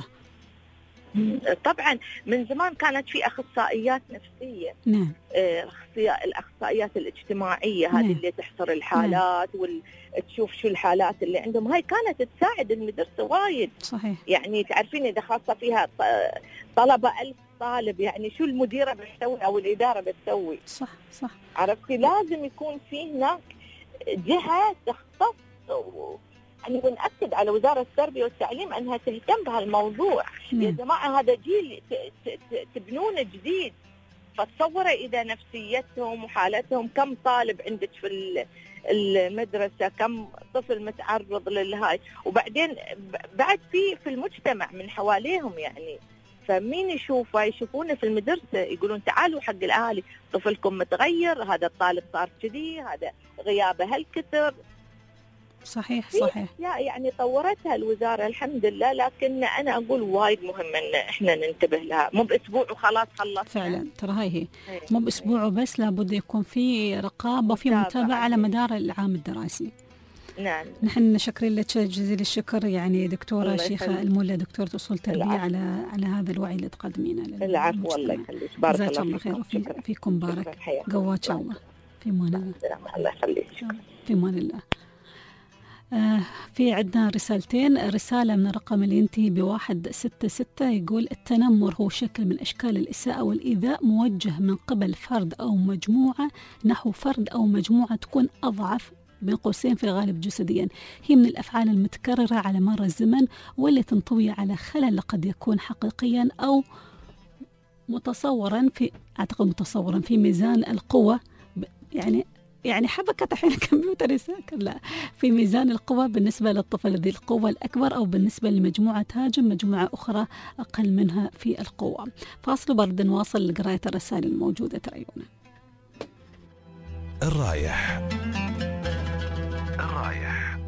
طبعا من زمان كانت في أخصائيات نفسية. نعم. الأخصائيات الاجتماعية هذه اللي تحصر الحالات نعم. وتشوف شو الحالات اللي عندهم، هاي كانت تساعد المدرسة وايد. صحيح. يعني تعرفين إذا خاصة فيها طلبة ألف طالب يعني شو المديرة بتسوي أو الإدارة بتسوي. صح صح. عرفتي لازم يكون في هناك جهة تختص و... يعني ونأكد على وزارة التربية والتعليم أنها تهتم بهالموضوع. نعم. يا جماعة هذا جيل تبنونه جديد، فتصوروا إذا نفسيتهم وحالتهم، كم طالب عندك في المدرسة، كم طفل متعرض للهاي، وبعدين بعد في في المجتمع من حواليهم يعني. فمين يشوفه؟ يشوفونه في المدرسة يقولون تعالوا حق الأهالي طفلكم متغير، هذا الطالب صار كذي، هذا غيابه هالكثر. صحيح صحيح. يعني طورتها الوزارة الحمد لله، لكن أنا أقول وايد مهم إن إحنا ننتبه لها، مو بأسبوع وخلاص خلص. فعلا ترى هاي هي مو بأسبوع وبس، لابد يكون في رقابة وفي متابعة على مدار العام الدراسي. نعم. نحن شكرا لك جزيل الشكر يعني دكتورة شيخة المولى، دكتورة أصول تربية، على على هذا الوعي اللي تقدمينه. العفو الله يخليك، بارك الله, الله خير وفي فيكم بارك قوات الله. في امان الله. الله يخليك. في امان الله. آه في عندنا رسالتين. رسالة من الرقم اللي ينتهي بواحد ستة ستة يقول التنمر هو شكل من أشكال الإساءة والإيذاء موجه من قبل فرد أو مجموعة نحو فرد أو مجموعة تكون أضعف بين قوسين في الغالب جسديا. هي من الأفعال المتكررة على مر الزمن واللي تنطوي على خلل قد يكون حقيقيا أو متصورا في أعتقد متصورا في ميزان القوة، يعني يعني حبكت الحين الكمبيوتر يسكر، لا في ميزان القوة بالنسبة للطفل ذي القوة الأكبر أو بالنسبة لمجموعة تهاجم مجموعة أخرى أقل منها في القوة. فاصل برد نواصل لقراءة الرسائل الموجودة تريونا. الرايح الرايح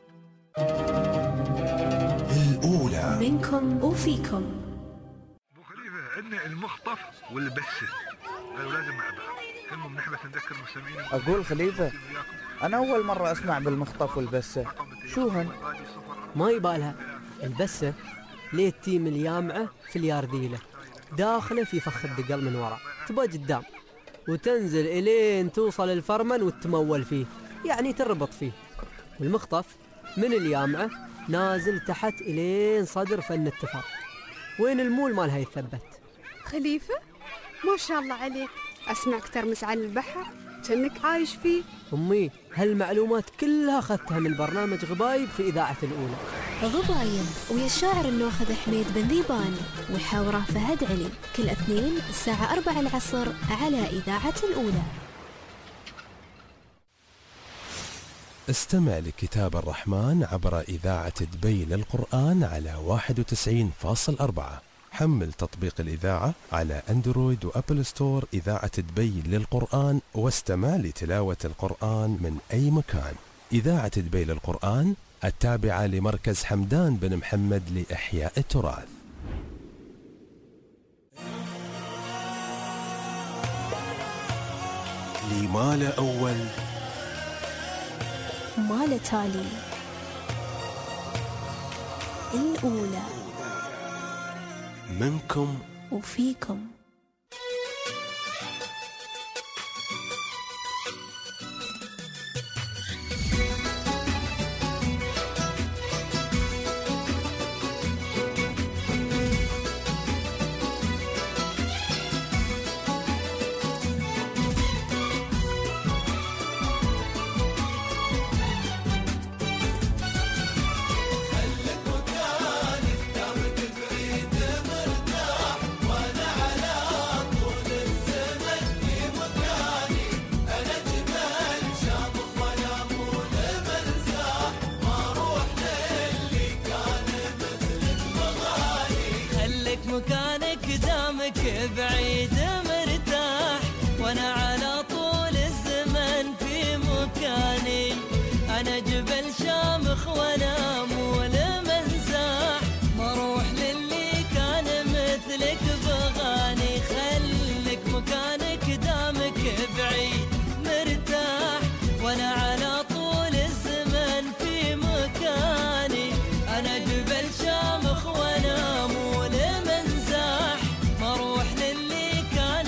الأولى منكم وفيكم. أبو خليفة عندنا المخطف والبسة قالوا لازم مع بعض. المهم نحن بس نذكر المستمعين. أقول خليفة أنا أول مرة أسمع بالمخطف والبسة، شو هن؟ ما يبالها البسة ليه التيم اليامعة في اليارديلة داخلة في فخ الدقل من وراء تبقى قدام وتنزل إلين توصل الفرمن وتمول فيه، يعني تربط فيه. والمخطف من اليامعة نازل تحت إلين صدر فن التفار وين المول مالها يثبت. خليفة ما شاء الله عليك، أسمعك ترمس على البحر كأنك عايش فيه. أمي هالمعلومات كلها أخذتها من برنامج غبايب في إذاعة الأولى. غبايب ويا الشاعر الناخذ حميد بن ذيبان وحاوره فهد علي كل اثنين الساعة أربعة العصر على إذاعة الأولى. استمع لكتاب الرحمن عبر إذاعة دبي للقرآن على واحد وتسعين فاصل أربعة. حمل تطبيق الإذاعة على أندرويد وأبل ستور إذاعة دبي للقرآن واستمع لتلاوة القرآن من أي مكان. إذاعة دبي للقرآن التابعة لمركز حمدان بن محمد لإحياء التراث. لما لا أول ما لا تالي. الأولى منكم وفيكم. مكانك دامك بعيد مرتاح وانا على طول الزمن في مكاني. انا جبل شامخ وانا مول منزاح ما اروح للي كان مثلك بغاني. خليك مكانك دامك بعيد مرتاح وانا على طول الزمن في مكاني. انا جبل شامخ وانا مول منزاح ما اروح للي كان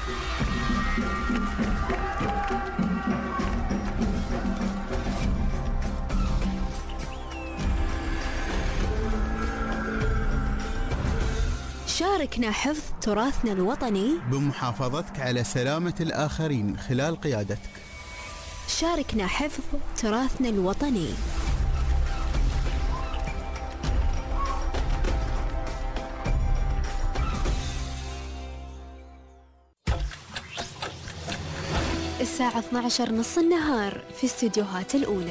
شاركنا حفظ تراثنا الوطني بمحافظتك على سلامة الآخرين خلال قيادتك. شاركنا حفظ تراثنا الوطني. الساعة اثني عشر نص النهار في استديوهات الأولى.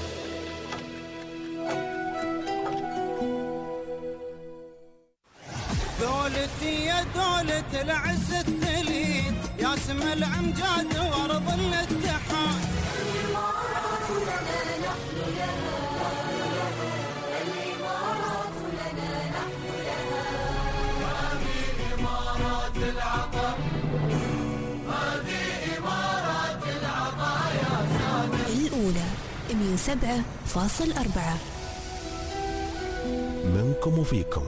دولتي يا دولة العز التليد يا سم الأمجاد وأرض الاتحاد. الإمارات لنا نحن لها، الإمارات لنا نحن لها. هذه إمارات العطاء، هذه إمارات العطاء يا سادة. الأولى مئة وسبعة فاصل أربعة. منكم وفيكم.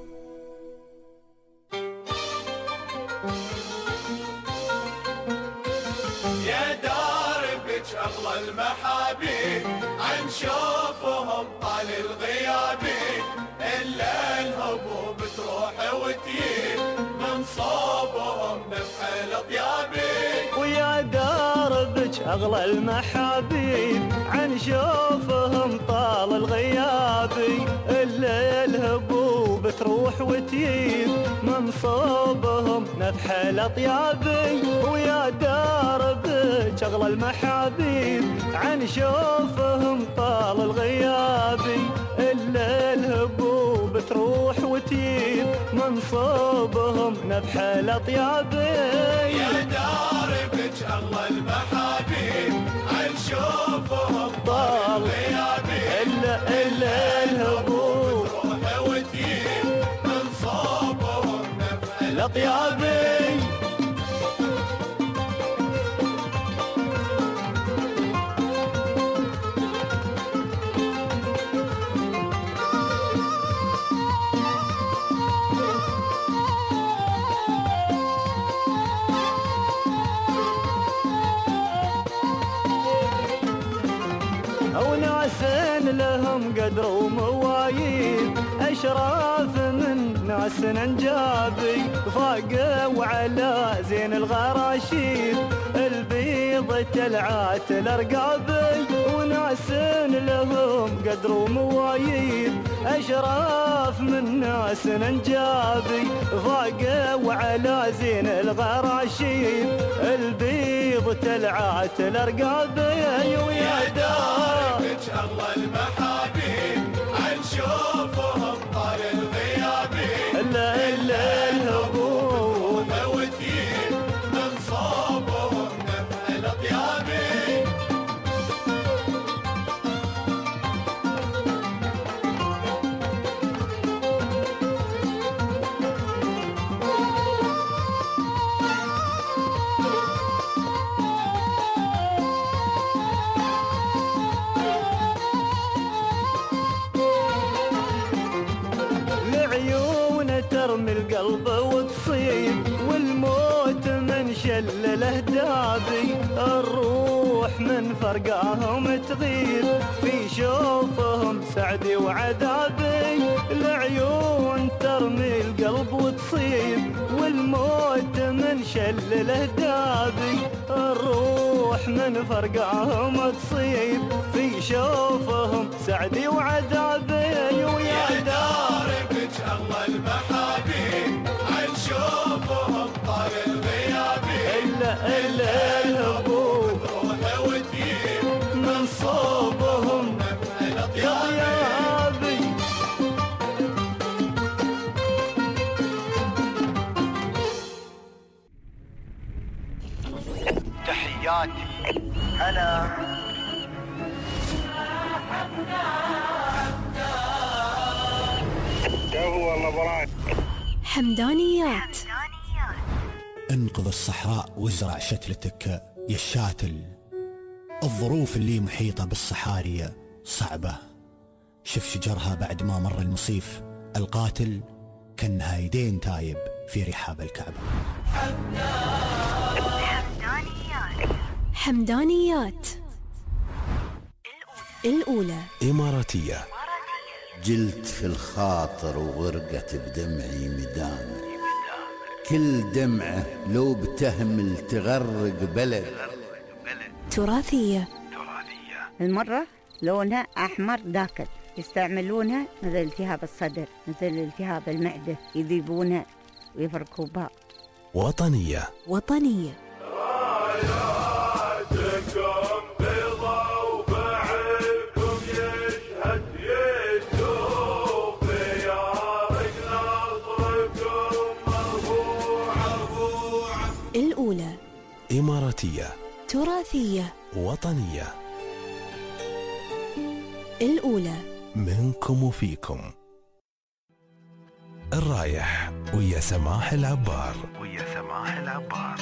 أغلى المحابيب عن شوفهم طال الغيابي، إلا الهبوب تروح وتجيب من صوبهم نفح الأطيابي. ويا دربك أغلى المحابيب عن شوفهم طال الغيابي، إلا الهبوب تروح وتجيب من صوبهم نفح الأطيابي. ويا دربك أغلى المحابيب عن شوفهم طال الغيابي، إلا الهبوب تروح وتجيب من صوبهم نفح الأطيابي. يا داربك أغلى المحابيب عن شوفهم طال الغيابي، إلا إلا الهبوب تروح وتجيب من صوبهم نفح الأطيابي. لهم قدر ومواييد أشراف من ناس ننجابي، فاقوا على زين الغراشيد البيض تلعات الأرقابي. وناس لهم قدر ومواييد أشراف من ناس ننجابي، فاقوا على زين الغراشيد البيض تلعات الأرقابي. ويا داربك أغلى المحابيب عن شوفهم طال الغيابي، إلا إلا الهبوب وتجيب من صوبهم نفح الأطيابي. ترمي القلب وتصيب والموت من شل الاهدابي، الروح من فرقاهم تغيب في شوفهم سعدي وعذابي. العيون ترمي القلب وتصيب والموت من شل الاهدابي، الروح من فرقاهم تصيب في شوفهم سعدي وعذابي. ويا داربك أغلى المحابيب عن شوفهم طال الغيابي، إلا إلا الهبوب تروح وتجيب من صوبهم نفح الأطيابي. تحياتي أنا حمدانيات. انقذ الصحراء وازرع شتلتك يا الشاتل. الظروف اللي محيطة بالصحاري صعبة، شف شجرها بعد ما مر المصيف. القاتل كان هايدين تايب في رحاب الكعبة. حمدانيات الأولى إماراتية. جلت في الخاطر وغرقت بدمعي مدامر، كل دمعة لو بتهمل تغرق بلد. تراثية. المرة لونها أحمر داكن، يستعملونها مثل التهاب الصدر، مثل التهاب المعدة، يذيبونها ويفركوا باء. وطنية. وطنية. الأولى إماراتية. تراثية. وطنية. الأولى منكم وفيكم. الرايح ويا سماح العبار. ويا سماح العبار.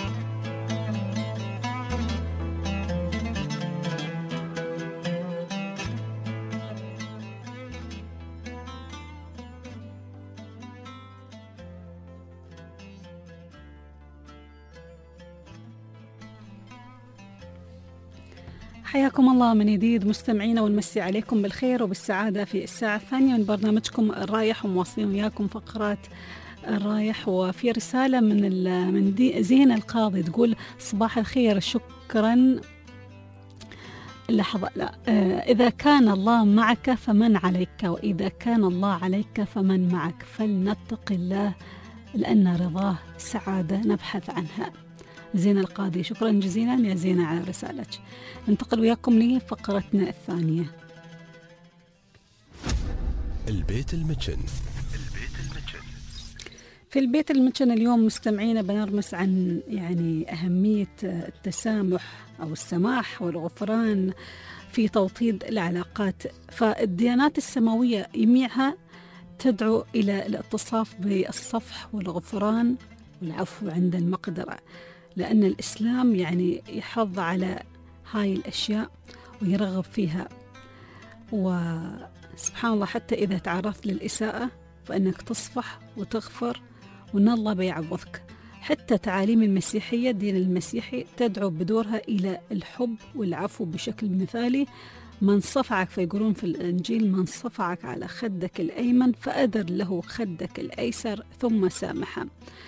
حياكم الله من جديد مستمعينا، ونمسي عليكم بالخير وبالسعادة في الساعة الثانية من برنامجكم الرايح، ومواصلين وياكم فقرات الرايح. وفي رسالة من من زينة القاضي تقول: صباح الخير، شكرا. لحظة، لا إذا كان الله معك فمن عليك، وإذا كان الله عليك فمن معك، فلنتق الله لأن رضاه سعادة نبحث عنها. زينة القاضي، شكرا جزيلا يا زينة على رسالتك. ننتقل وياكم لفقرتنا الثانية. البيت المتشن. البيت المتشن. في البيت المتشن اليوم مستمعينا بنرمس عن يعني أهمية التسامح أو السماح والغفران في توطيد العلاقات. فالديانات السماوية جميعها تدعو إلى الاتصاف بالصفح والغفران والعفو عند المقدرة، لأن الإسلام يعني يحض على هاي الأشياء ويرغب فيها. وسبحان الله حتى إذا تعرضت للإساءة فإنك تصفح وتغفر وإن الله بيعوضك. حتى تعاليم المسيحية، الدين المسيحي تدعو بدورها إلى الحب والعفو بشكل مثالي. من صفعك، فيقولون في الإنجيل: من صفعك على خدك الأيمن فأدر له خدك الأيسر ثم سامحه.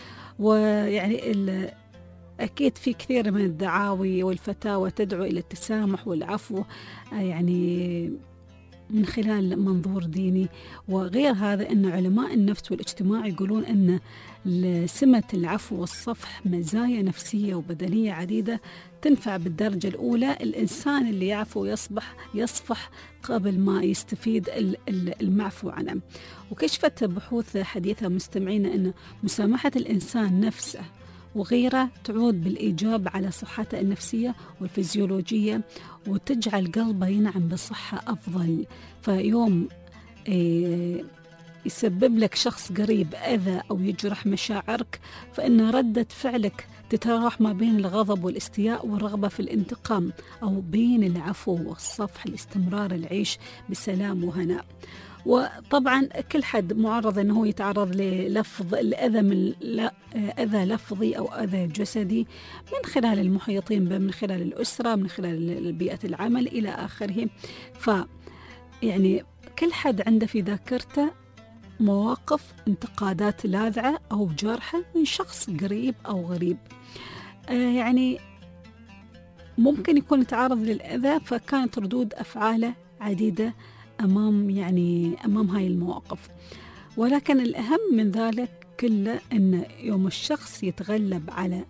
ويعني أكيد في كثير من الدعاوي والفتاوى تدعو إلى التسامح والعفو، يعني من خلال منظور ديني. وغير هذا أن علماء النفس والاجتماع يقولون أن سمة العفو والصفح مزايا نفسية وبدنية عديدة تنفع بالدرجة الأولى الإنسان اللي يعفو يصبح يصفح قبل ما يستفيد المعفو عنه. وكشفت بحوث حديثة مستمعين أن مسامحة الإنسان نفسه وغيره تعود بالإيجاب على صحته النفسية والفيزيولوجية، وتجعل قلبه ينعم بصحة أفضل. فيوم إيه يسبب لك شخص قريب أذى أو يجرح مشاعرك، فإن ردة فعلك تتراوح ما بين الغضب والاستياء والرغبة في الانتقام، أو بين العفو والصفح لاستمرار العيش بسلام وهناء. وطبعا كل حد معرض أنه يتعرض للفظ الأذى، من أذى لفظي أو أذى جسدي من خلال المحيطين به، من خلال الأسرة، من خلال بيئة العمل إلى آخره. ف يعني كل حد عنده في ذاكرته مواقف انتقادات لاذعة أو جارحة من شخص قريب أو غريب. آه يعني ممكن يكون تعرض للأذى، فكانت ردود أفعاله عديدة أمام يعني أمام هاي المواقف. ولكن الأهم من ذلك كله أن يوم الشخص يتغلب على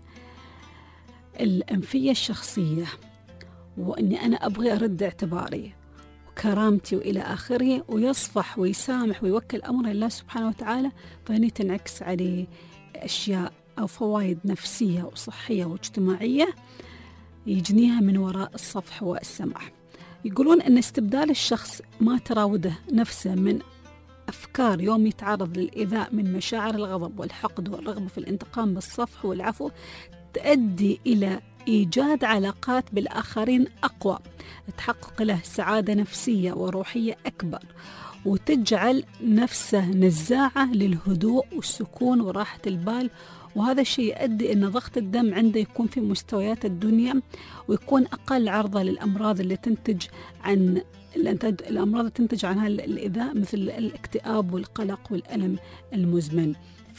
الأنفية الشخصية، وأني أنا أبغي أرد اعتباري وكرامتي وإلى آخره، ويصفح ويسامح ويوكل أمر الله سبحانه وتعالى، فهني تنعكس عليه أشياء أو فوائد نفسية وصحية واجتماعية يجنيها من وراء الصفح والسماح. يقولون أن استبدال الشخص ما تراوده نفسه من أفكار يوم يتعرض للإيذاء من مشاعر الغضب والحقد والرغبة في الانتقام بالصفح والعفو تؤدي إلى إيجاد علاقات بالآخرين أقوى، تحقق له سعادة نفسية وروحية أكبر، وتجعل نفسه نزاعة للهدوء والسكون وراحة البال. وهذا الشيء يؤدي أن ضغط الدم عنده يكون في مستويات الدنيا، ويكون أقل عرضة للأمراض اللي تنتج عن الأمراض اللي تنتج عنها الإيذاء، مثل الاكتئاب والقلق والألم المزمن.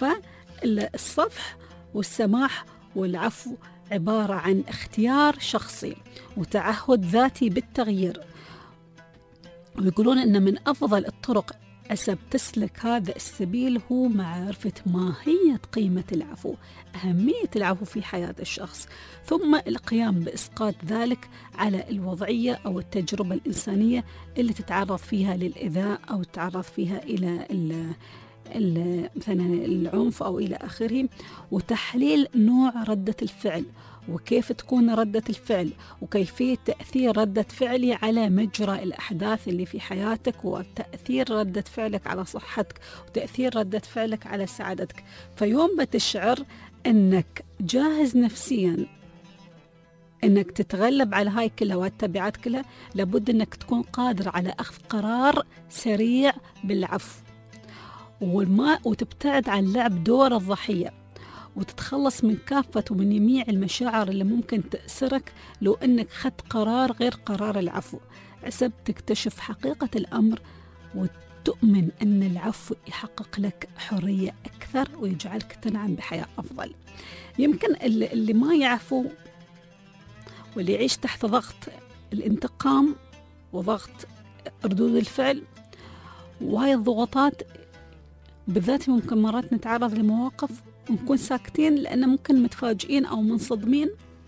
فالصفح والسماح والعفو عبارة عن اختيار شخصي وتعهد ذاتي بالتغيير. ويقولون أن من أفضل الطرق أسب تسلك هذا السبيل هو معرفة ماهية قيمة العفو، أهمية العفو في حياة الشخص، ثم القيام بإسقاط ذلك على الوضعية أو التجربة الإنسانية اللي تتعرض فيها للإيذاء أو تتعرض فيها إلى مثلا العنف أو إلى آخره، وتحليل نوع ردة الفعل وكيف تكون ردة الفعل وكيفية تأثير ردة فعلي على مجرى الأحداث اللي في حياتك، وتأثير ردة فعلك على صحتك، وتأثير ردة فعلك على سعادتك. فيوم بتشعر أنك جاهز نفسيا أنك تتغلب على هاي كلها والتبعات كلها، لابد أنك تكون قادر على أخذ قرار سريع بالعفو والما وتبتعد عن لعب دور الضحية، وتتخلص من كافة ومن جميع المشاعر اللي ممكن تأسرك لو أنك خدت قرار غير قرار العفو. عسب تكتشف حقيقة الأمر وتؤمن أن العفو يحقق لك حرية أكثر ويجعلك تنعم بحياة أفضل. يمكن اللي, اللي ما يعفو واللي يعيش تحت ضغط الانتقام وضغط ردود الفعل وهاي الضغوطات بالذات، ممكن مرات نتعرض لمواقف ونكون ساكتين لأن ممكن متفاجئين أو منصدمين.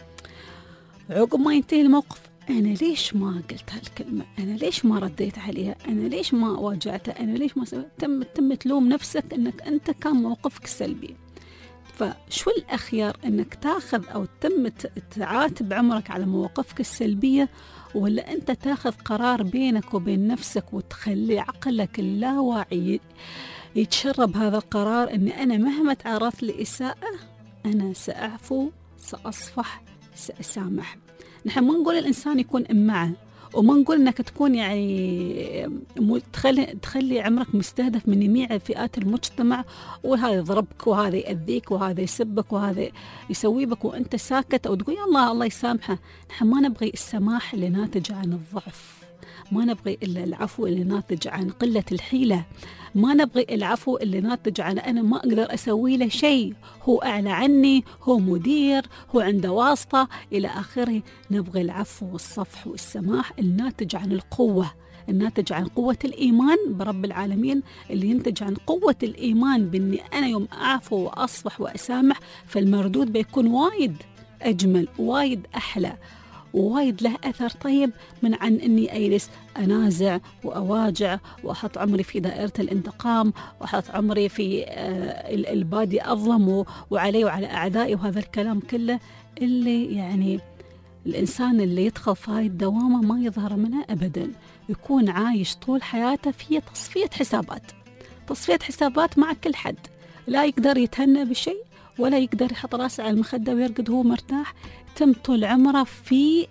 عقب ما ينتهي الموقف، أنا ليش ما قلت هالكلمة؟ أنا ليش ما رديت عليها؟ أنا ليش ما واجهتها؟ أنا ليش ما سويت؟ تم تم تلوم نفسك أنك أنت كان موقفك سلبي. فشو الأخيار، أنك تاخذ أو تم تعاتب عمرك على مواقفك السلبية، ولا أنت تاخذ قرار بينك وبين نفسك وتخلي عقلك اللاواعي يتشرب هذا القرار أني أنا مهما تعرضت لإساءة أنا سأعفو، سأصفح، سأسامح. نحن ما نقول الإنسان يكون إمعة، وما نقول أنك تكون يعني تخلي, تخلي عمرك مستهدف من جميع فئات المجتمع، وهذا يضربك وهذا يأذيك وهذا يسبك وهذا يسوي بك وأنت ساكت أو تقول يا الله الله يسامحه. نحن ما نبغي السماح اللي ناتج عن الضعف، ما نبغي إلا العفو اللي ناتج عن قلة الحيلة، ما نبغي العفو اللي ناتج عن أنا ما أقدر أسوي له شيء، هو أعلى عني، هو مدير، هو عنده واسطة إلى آخره. نبغي العفو والصفح والسماح الناتج عن القوة، الناتج عن قوة الإيمان برب العالمين، اللي ينتج عن قوة الإيمان بأني أنا يوم أعفو وأصفح وأسامح فالمردود بيكون وايد أجمل، وايد أحلى، ووايد له أثر طيب من عن أني أجلس أنازع وأواجع وأحط عمري في دائرة الانتقام وأحط عمري في البادي أظلم وعلي وعلى أعدائي وهذا الكلام كله اللي يعني الإنسان اللي يدخل في هاي الدوامة ما يظهر منها أبدا، يكون عايش طول حياته في تصفية حسابات، تصفية حسابات مع كل حد، لا يقدر يتهنى بشيء ولا يقدر يحط راسه على المخدة ويرقد هو مرتاح. تم طول عمره في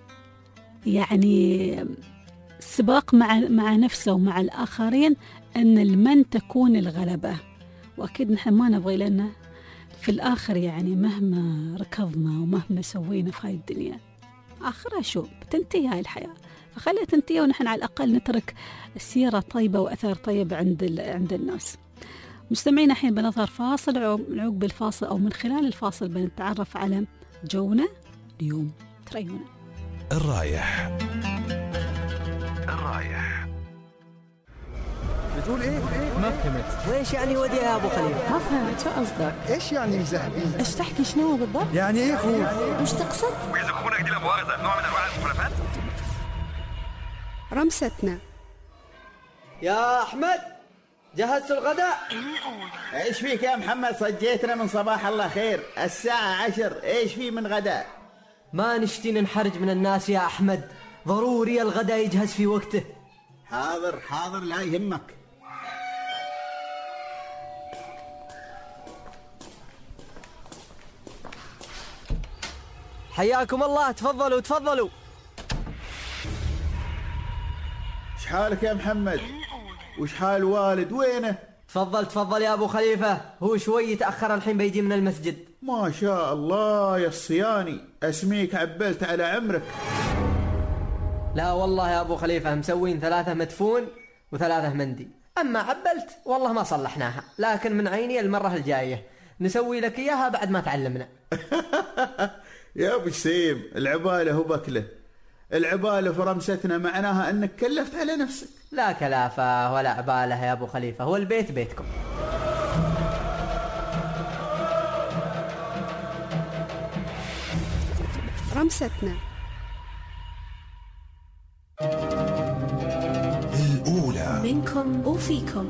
يعني سباق مع مع نفسه ومع الآخرين أن المن تكون الغلبة، وأكيد نحن ما نبغي، لنا في الآخر يعني مهما ركضنا ومهما سوينا في هاي الدنيا آخرها شو بتنتهي هاي الحياة، فخليها تنتهي ونحن على الأقل نترك سيرة طيبة وأثر طيب عند عند الناس. مستمعين الحين بنظهر فاصل، عقب الفاصل أو من خلال الفاصل بنتعرف على جونا اليوم تريونا. الرايح الرايح بتقول ايه؟ ما فهمت. وإيش يعني ودي يا أبو خليل؟ ما فهمت شو قصدك؟ ايش يعني مزهبين؟ ايش تحكي شنو بالضبط؟ يعني ايه خوف؟ وش تقصد؟ وإذا أخونا دي لمؤاخذة نوع من أنواع المخالفات؟ رمستنا. يا أحمد جهزت الغداء؟ ايش فيك يا محمد؟ صجيتنا من صباح الله خير، الساعة عشر، ايش في من غداء؟ ما نشتي ننحرج من الناس يا أحمد، ضروري الغداء يجهز في وقته. حاضر حاضر لا يهمك. حياكم الله، تفضلوا تفضلوا. ايش حالك يا محمد؟ وش حال والد وينه؟ تفضل تفضل يا أبو خليفة، هو شوي تأخر الحين بيجي من المسجد. ما شاء الله يا الصياني، أسميك عبلت على عمرك. لا والله يا أبو خليفة مسوين ثلاثة مدفون وثلاثة مندي، أما عبلت والله ما صلحناها، لكن من عيني المرة الجاية نسوي لك إياها بعد ما تعلمنا. يا أبو سيم العبالة هو بكله، العبالة في رمستنا معناها أنك كلفت على نفسك. لا كلافة ولا عبالة يا أبو خليفة، هو البيت بيتكم. رمستنا الأولى منكم وفيكم.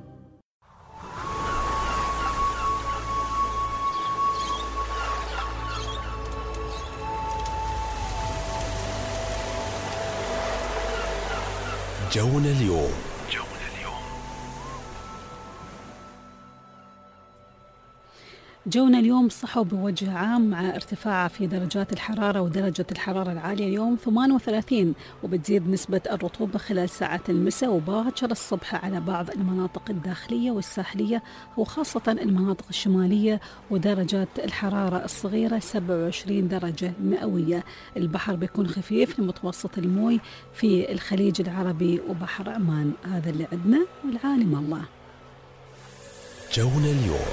جونا اليوم. جونا اليوم صحوا بوجه عام مع ارتفاع في درجات الحرارة، ودرجة الحرارة العالية اليوم ثمانية وثلاثين، وبتزيد نسبة الرطوبة خلال ساعات المساء وباكر الصبح على بعض المناطق الداخلية والساحلية وخاصة المناطق الشمالية، ودرجات الحرارة الصغيرة سبعة وعشرين درجة مئوية. البحر بيكون خفيف لمتوسط الموي في الخليج العربي وبحر عمان. هذا اللي عندنا والعالم الله. جونا اليوم.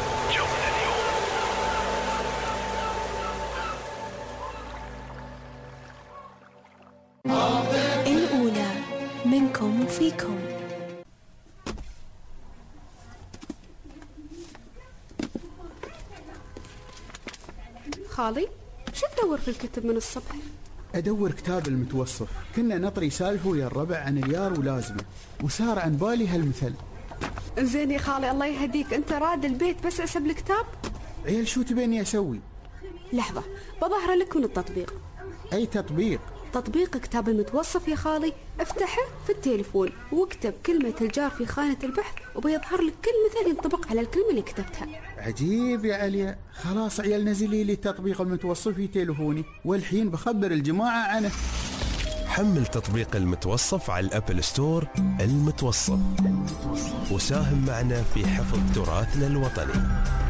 الأولى منكم وفيكم. خالي شو تدور في الكتب من الصبح؟ أدور كتاب المتوصف، كنا نطري سالفه ويا الربع عن اليار ولازمه، وصار عن بالي هالمثل. زين يا خالي الله يهديك، أنت راد البيت بس أسب الكتاب؟ عيال شو تبيني أسوي؟ لحظة بظهر لك من التطبيق. أي تطبيق؟ تطبيق كتاب المتوصف يا خالي، افتحه في التليفون واكتب كلمة الجار في خانة البحث وبيظهر لك كل مثال ينطبق على الكلمة اللي كتبتها. عجيب يا عليا، خلاص عيال نزلي لي تطبيق المتوصف في تليفوني والحين بخبر الجماعة عنه. حمل تطبيق المتوصف على الأبل ستور. المتوصف، وساهم معنا في حفظ تراثنا الوطني.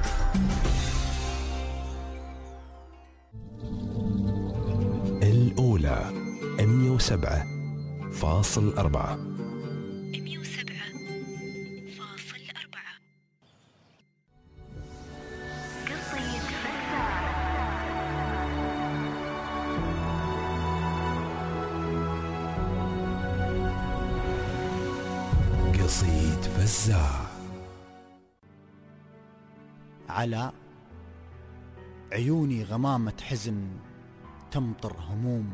الأولى مئة وسبعة فاصل أربعة. مئة وسبعة فاصل أربعة. قصيد فزاع. قصيد فزاع. على عيوني غمامة حزن تمطر هموم،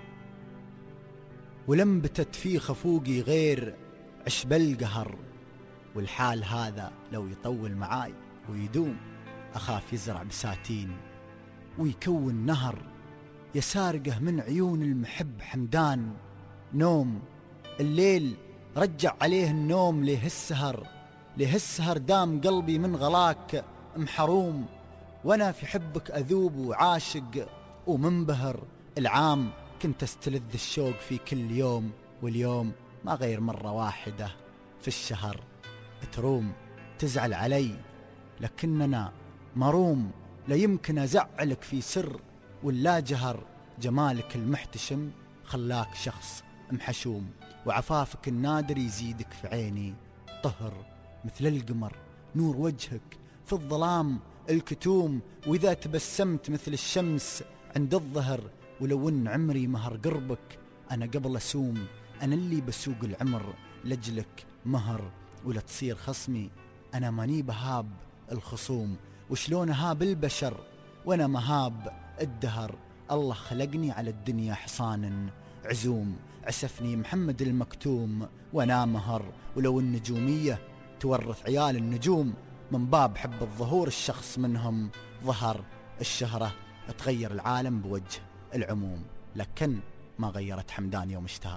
ولم بتت في خفوقي غير عشب القهر، والحال هذا لو يطول معاي ويدوم أخاف يزرع بساتين ويكون نهر، يسارقه من عيون المحب حمدان نوم. الليل رجع عليه النوم ليه السهر، ليه السهر دام قلبي من غلاك محروم، وانا في حبك أذوب وعاشق ومنبهر. العام كنت استلذ الشوق في كل يوم، واليوم ما غير مرة واحدة في الشهر. تروم تزعل علي لكننا مروم، لا يمكن أزعلك في سر ولا جهر. جمالك المحتشم خلاك شخص محشوم، وعفافك النادر يزيدك في عيني طهر. مثل القمر نور وجهك في الظلام الكتوم، وإذا تبسمت مثل الشمس عند الظهر. ولو ان عمري مهر قربك أنا قبل أسوم، أنا اللي بسوق العمر لجلك مهر. ولا تصير خصمي أنا ماني بهاب الخصوم، وشلون هاب البشر وأنا مهاب الدهر. الله خلقني على الدنيا حصان عزوم، عسفني محمد المكتوم وأنا مهر. ولو النجومية تورث عيال النجوم، من باب حب الظهور الشخص منهم ظهر. الشهرة تغير العالم بوجه العموم، لكن ما غيرت حمدان يوم اشتهر.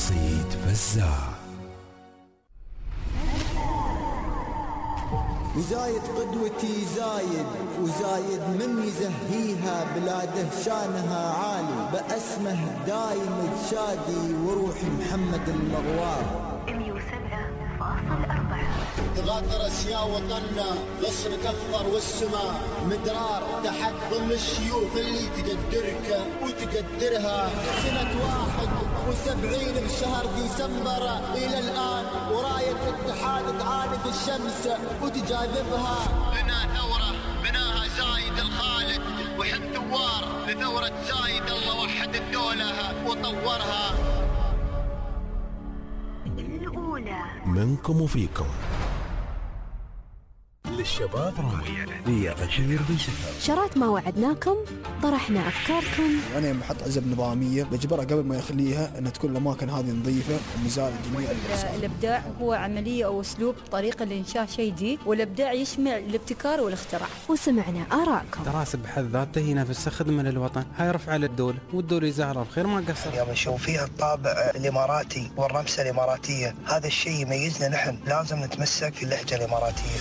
صيد فزاع. وزايد قدوتي زايد وزايد من يزهيها بلاده شانها عالي بأسمه دايم تشادي وروحي محمد المغوار مية وسبعة فاصل أربعة. تغادرس يا وطننا غصن كفر والسماء مدرار تحت ظل الشيوخ اللي تقدرك وتقدرها. سنة واحد وسبعين بشهر ديسمبر إلى الآن وراية اتحاد تعاند الشمس وتجاذبها. بنا ثورة بناها زايد الخالد وحد ثوار لثورة زايد الله وحد الدولة وطورها. منكم وفيكم للشباب راي ويا غفير بن شكر. شرات ما وعدناكم، طرحنا أفكاركم. أنا يوم أحط عزب نظامية بجبرها قبل ما يخليها أن تكون الأماكن هذه نظيفة ومزالة جميع الوسائل. الإبداع هو عملية أو أسلوب طريقة لإنشاء شيء جديد، والإبداع يشمل الابتكار والاختراع. وسمعنا آراءكم. دراسة بحد ذاته هي نفسها خدمة للوطن، هاي رفع للدولة والدولة يزهر الخير ما قصر. اليوم نشوف فيها الطابع الإماراتي والرمسة الإماراتية، هذا الشيء يميزنا نحن، لازم نتمسك في اللهجة الإماراتية.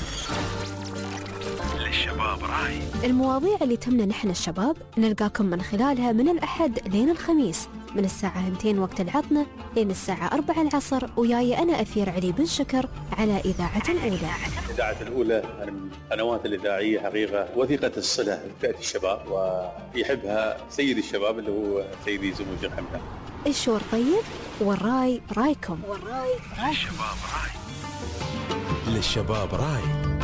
الشباب راي. المواضيع اللي تهمنا نحن الشباب نلقاكم من خلالها من الأحد لين الخميس من الساعة اثنتين وقت العطنة لين الساعة أربعة العصر، وياي أنا أثير علي بن شكر على إذاعة الأولى. إذاعة الأولى من القنوات الإذاعية حقيقة وثيقة الصلة بفئة الشباب ويحبها سيد الشباب اللي هو سيدي سمو الشيخ حمدان. الشور طيب والراي رايكم. والراي رايكم. للشباب راي. للشباب راي.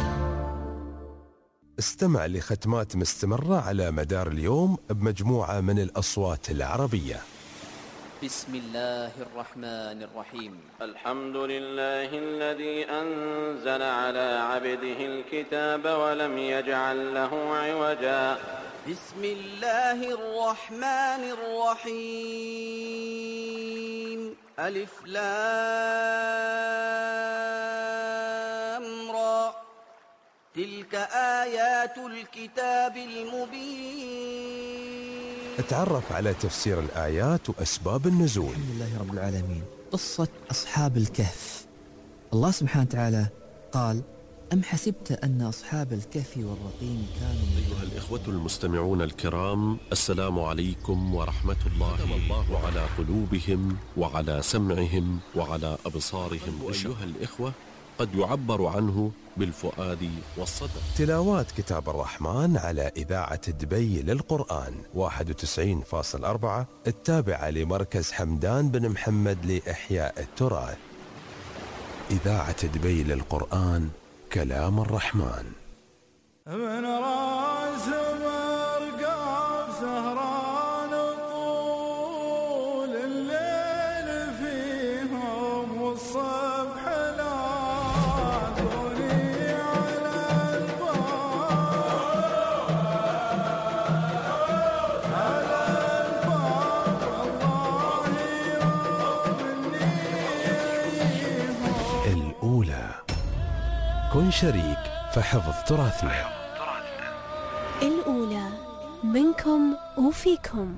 استمع لختمات مستمرة على مدار اليوم بمجموعة من الأصوات العربية. بسم الله الرحمن الرحيم. الحمد لله الذي أنزل على عبده الكتاب ولم يجعل له عوجا. بسم الله الرحمن الرحيم. ألف لام را. تلك آيات الكتاب المبين. اتعرف على تفسير الآيات وأسباب النزول. الحمد لله رب العالمين. قصة أصحاب الكهف، الله سبحانه وتعالى قال: أم حسبت أن أصحاب الكهف والرقيم كانوا. أيها الإخوة المستمعون الكرام، السلام عليكم ورحمة الله. ختم الله على قلوبهم وعلى سمعهم وعلى أبصارهم. أيها الإخوة، قد يعبر عنه بالفؤاد والصدر. تلاوات كتاب الرحمن على إذاعة دبي للقرآن واحد وتسعين فاصل أربعة التابعة لمركز حمدان بن محمد لإحياء التراث. إذاعة دبي للقرآن، كلام الرحمن. من راس مرقاب سهران طول الليل فيهم والصبح لاقوني على الباب على الباب الله يرحمني. الأولى، كن شريك في حفظ تراثنا. الأولى، منكم وفيكم.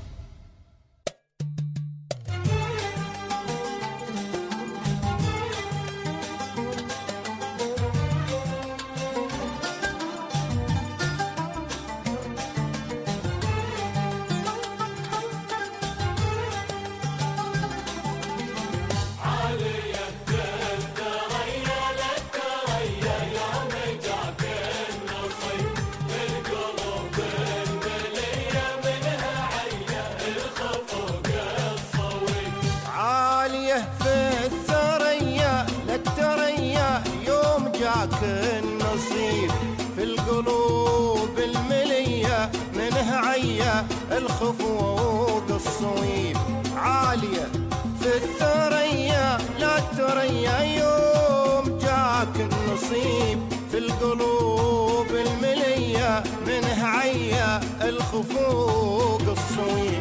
النصيب في القلوب الملية منها عيا الخفوق الصويب. عالية في الثريا لا تريا يوم جاك النصيب في القلوب الملية منها عيا الخفوق الصويب.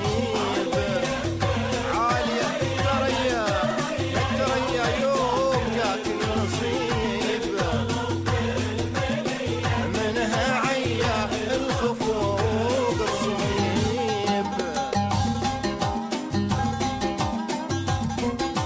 عالية في الثريا لا تريا يوم جاك النصيب الخفوق الصويب.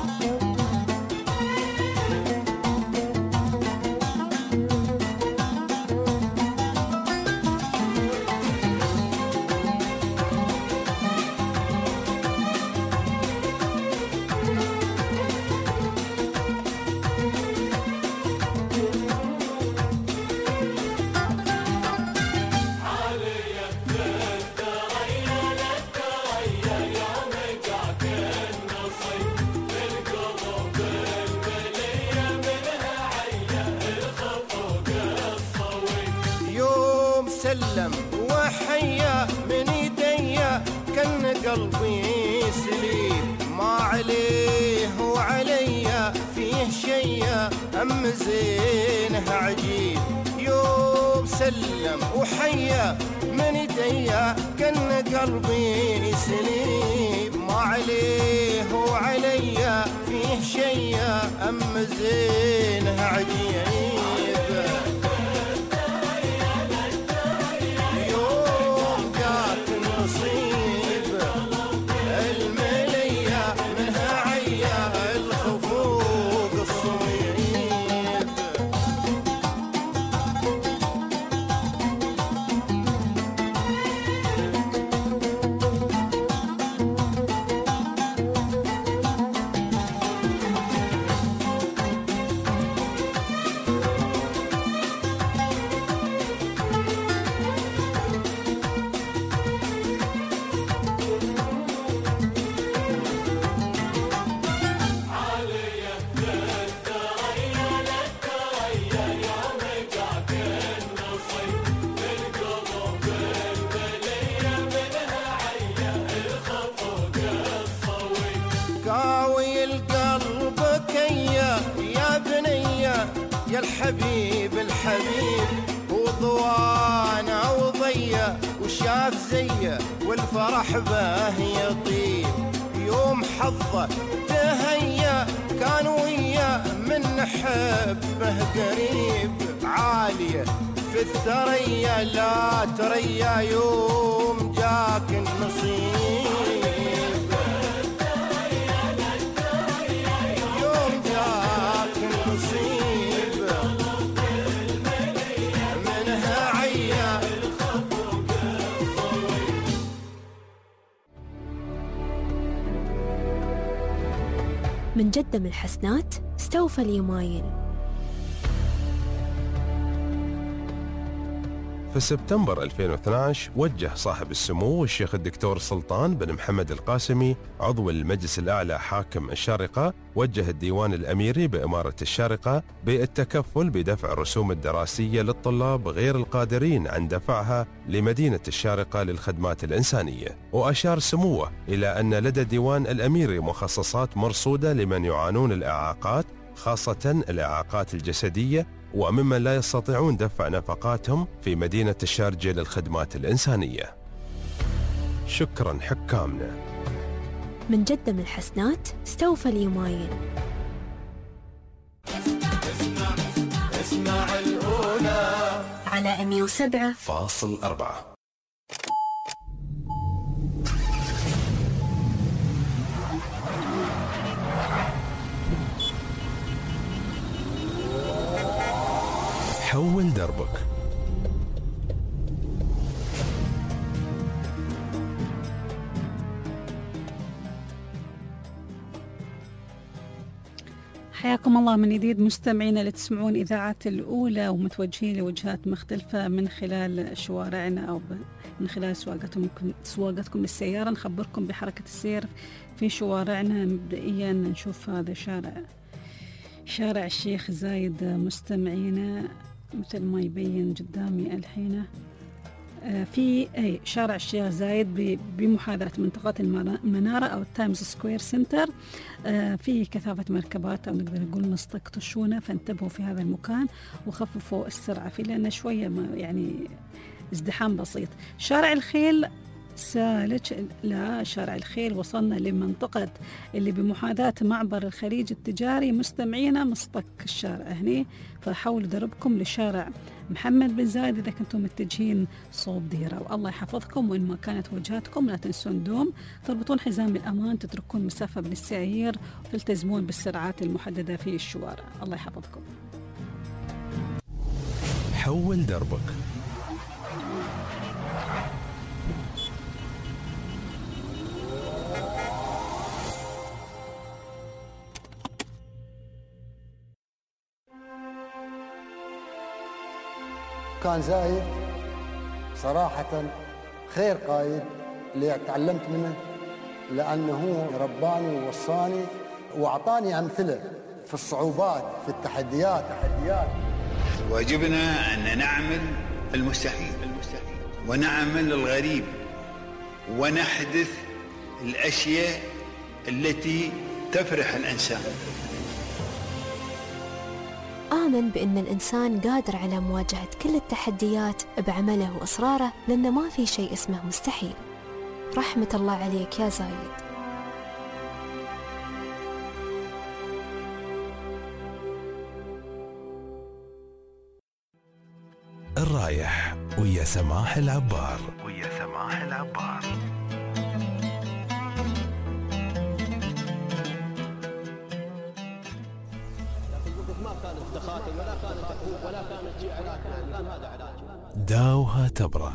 قلبي سليم ما عليه وعليا فيه شي أم زينه عجيب يوم سلم وحيا من يديا كان قلبي سليم ما عليه وعليا فيه شي أم زينه عجيب يا الحبيب الحبيب وضوانا وضيا وشاف زيه والفرح به يطيب يوم حظه تهيا كان وياه من حبه قريب عالية في الثريا لا تريا يوم جاك النصيب يوم جاك النصيب من جدة من الحسنات استوفى اليمايل. في سبتمبر ألفين واثني عشر وجه صاحب السمو الشيخ الدكتور سلطان بن محمد القاسمي عضو المجلس الأعلى حاكم الشارقة وجه الديوان الأميري بإمارة الشارقة بالتكفل بدفع الرسوم الدراسية للطلاب غير القادرين عن دفعها لمدينة الشارقة للخدمات الإنسانية. وأشار سموه إلى أن لدى الديوان الأميري مخصصات مرصودة لمن يعانون الإعاقات خاصة الإعاقات الجسدية وممن لا يستطيعون دفع نفقاتهم في مدينة الشارجة للخدمات الإنسانية. شكرا حكامنا. من جدة من الحسنات استوفى اليمايل. اسمع اسمع الأولى على مية وسبعة فاصل أربعة. حول دربك. حياكم الله من جديد مستمعينا اللي تسمعون إذاعة الأولى ومتوجهين لوجهات مختلفة من خلال شوارعنا أو من خلال سواقتكم سواقتكم للسيارة. نخبركم بحركة السير في شوارعنا. مبدئيا نشوف هذا شارع شارع الشيخ زايد مستمعينا مثل ما يبين قدامي الحين في أي شارع الشيخ زايد بمحاذاة منطقة المنارة أو التايمز سكوير سنتر في كثافة مركبات أو نقدر نقول نص طشونة، فانتبهوا في هذا المكان وخففوا السرعة فيه لأن شوية يعني ازدحام بسيط. شارع الخيل سالك لا شارع الخيل وصلنا لمنطقة اللي بمحاذاة معبر الخليج التجاري مستمعينا مصطك الشارع هني، فحولوا دربكم لشارع محمد بن زايد إذا كنتم متجهين صوب ديرة. والله يحفظكم وين ما كانت وجهاتكم لا تنسون دوم تربطون حزام الأمان، تتركون مسافة بين السيايير وتلتزمون بالسرعات المحددة في الشوارع. الله يحفظكم. حول دربك. كان زايد صراحة خير قائد اللي تعلمت منه، لأنه رباني ووصاني وأعطاني أمثلة في الصعوبات في التحديات تحديات. واجبنا أن نعمل المستحيل ونعمل الغريب ونحدث الأشياء التي تفرح الإنسان. آمن بأن الإنسان قادر على مواجهة كل التحديات بعمله وإصراره، لأن ما في شيء اسمه مستحيل. رحمة الله عليك يا زايد. الرايح ويا سماح العبار ويا سماح العبار. داوها تبرى.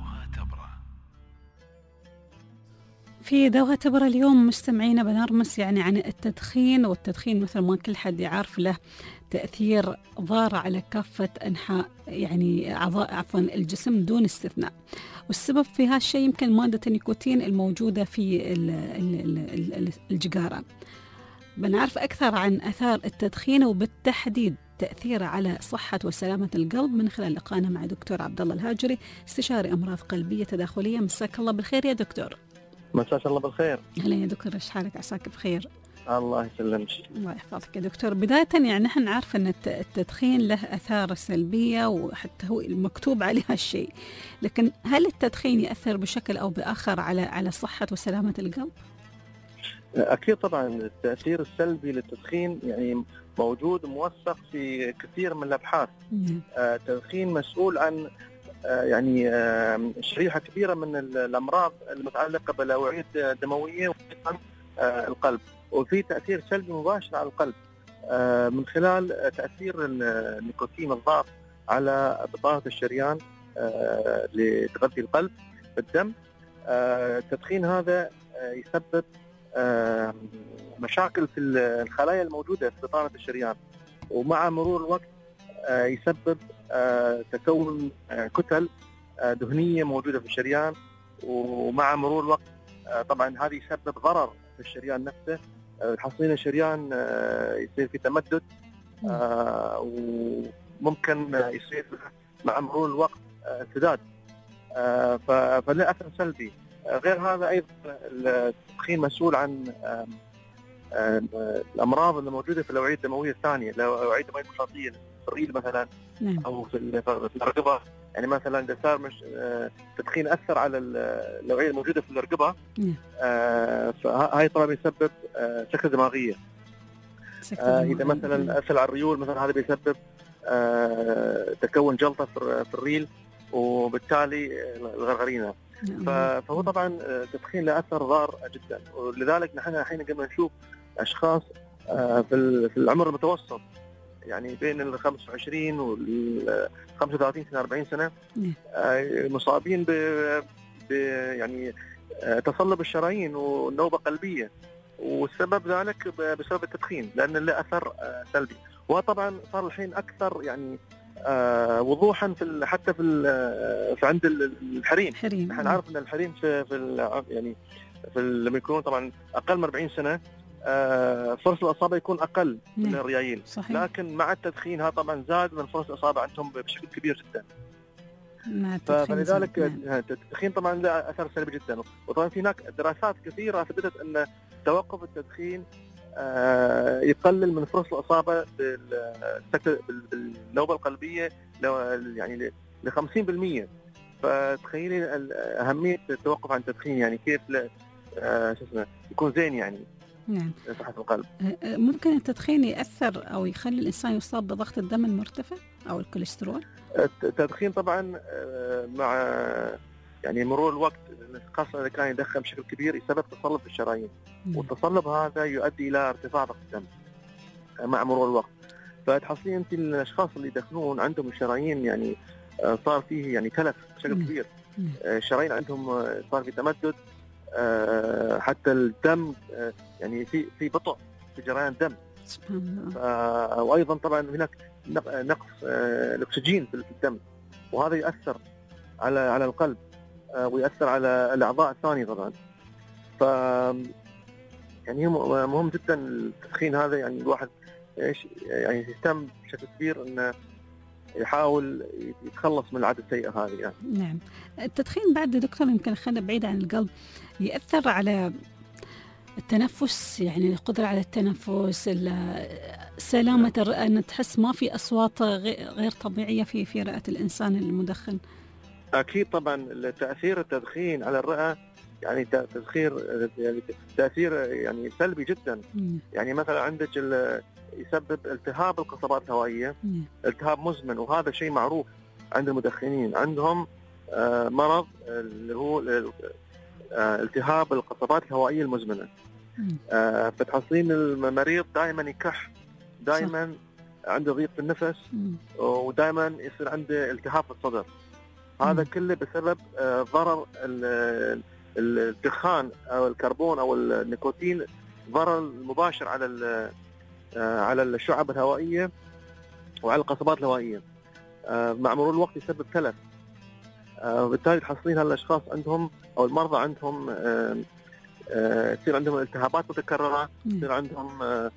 في دوها تبرى اليوم مستمعينا بنرمس يعني عن التدخين، والتدخين مثل ما كل حد يعرف له تأثير ضار على كافة أنحاء يعني أعضاء عفوا الجسم دون استثناء، والسبب في هالشيء يمكن مادة النيكوتين الموجودة في الججارة. بنعرف أكثر عن آثار التدخين وبالتحديد تأثيره على صحة وسلامة القلب من خلال لقائنا مع دكتور عبد الله الهاجري، استشاري أمراض قلبية تداخلية. مساك الله بالخير يا دكتور. مساك الله بالخير. هلا يا دكتور، ايش حالك؟ عساك بخير. الله يسلمك. الله يحفظك يا دكتور. بداية يعني نحن نعرف أن التدخين له آثار سلبية وحتى هو المكتوب عليه هالشيء، لكن هل التدخين يأثر بشكل أو بآخر على على صحة وسلامة القلب؟ أكيد طبعا التأثير السلبي للتدخين يعني موجود موثق في كثير من الأبحاث. التدخين مسؤول عن يعني شريحة كبيرة من الأمراض المتعلقة بالأوعية الدموية والقلب، وفي تأثير سلبي مباشر على القلب من خلال تأثير النيكوتين الضار على بطانة الشريان لتغذي القلب بالدم. التدخين هذا يسبب مشاكل في الخلايا الموجودة في بطانة الشريان، ومع مرور الوقت يسبب تكون كتل دهنية موجودة في الشريان، ومع مرور الوقت طبعا هذا يسبب ضرر في الشريان نفسه. تحصين الشريان يصير في تمدد، وممكن يصير مع مرور الوقت انسداد، فله أثر سلبي. غير هذا أيضا التدخين مسؤول عن الأمراض اللي موجودة في الأوعية الدموية الثانية، الأوعية الدموية المخاطية في الريل مثلا أو في الرقبة. يعني مثلا إذا صار مش تدخين أثر على الأوعية الموجودة في الرقبة، فهاي طبعا بيسبب سكتة دماغية. إذا مثلا أثر على الريول مثلا هذا بيسبب تكون جلطة في الريل وبالتالي الغرغرينة. فهو طبعا التدخين له أثر ضار جدا، ولذلك نحن الحين قمنا نشوف أشخاص في العمر المتوسط يعني بين ال خمسة وعشرين وال خمسة وثلاثين سنة أربعين سنة مصابين ب يعني تصلب الشرايين ونوبة قلبية، والسبب ذلك بسبب التدخين لأن له أثر سلبي. وطبعا صار الحين أكثر يعني وضوحا في حتى في في عند الحريم. نحن نعرف أن الحريم في, في يعني في لما يكونون طبعا أقل من أربعين سنة فرص الإصابة يكون أقل من الريايل، لكن مع التدخين هذا طبعا زاد من فرص الإصابة عندهم بشكل كبير جدا. فلذلك التدخين طبعا له أثر سلبي جدا. وطبعا في هناك دراسات كثيرة أثبتت أن توقف التدخين يقلل من فرص الإصابة بالنوبة القلبية يعني ل خمسين بالمئة. فتخيلي أهمية التوقف عن التدخين يعني كيف شو اسمه يكون زين يعني نعم. صحة القلب. ممكن التدخين يأثر أو يخلي الإنسان يصاب بضغط الدم المرتفع أو الكوليسترول؟ التدخين طبعا مع يعني مرور الوقت خاصة إذا كان يدخن بشكل كبير يسبب تصلب في الشرايين، والتصلب هذا يؤدي إلى ارتفاع ضغط الدم مع مرور الوقت. فتحصلين أنت الأشخاص اللي يدخنون عندهم الشرايين يعني صار فيه يعني تلف بشكل كبير، الشرايين عندهم صار في تمدد، حتى الدم يعني في في بطء في جريان الدم. سبحان الله. وأيضا طبعا هناك نقص الأكسجين في الدم، وهذا يؤثر على على القلب ويأثر على الأعضاء الثانية طبعا. ف يعني مهم جدا التدخين هذا، يعني الواحد ايش يعني يهتم بشكل كبير انه يحاول يتخلص من العادة السيئة هذه يعني. نعم. التدخين بعد دكتور يمكن خلنا بعيد عن القلب يأثر على التنفس، يعني القدرة على التنفس، سلامة الرئة، أن تحس ما في أصوات غير طبيعية في في رئة الإنسان المدخن. أكيد طبعا تأثير التدخين على الرئة يعني تأثير يعني تأثير يعني سلبي جدا. مم. يعني مثلا عندك يسبب التهاب القصبات الهوائية، مم. التهاب مزمن، وهذا شيء معروف عند المدخنين. عندهم آه مرض اللي هو آه التهاب القصبات الهوائية المزمنة. آه فتحصلين المريض دائما يكح، دائما عنده ضيق في النفس، ودائما يصير عنده التهاب في الصدر. هذا مم. كله بسبب آه ضرر الدخان او الكربون او النيكوتين، ضرر مباشر على على الشعب الهوائيه وعلى القصبات الهوائيه. مع مرور الوقت يسبب تلف، وبالتالي تحصلين هالاشخاص عندهم او المرضى عندهم يصير عندهم التهابات متكرره، يصير عندهم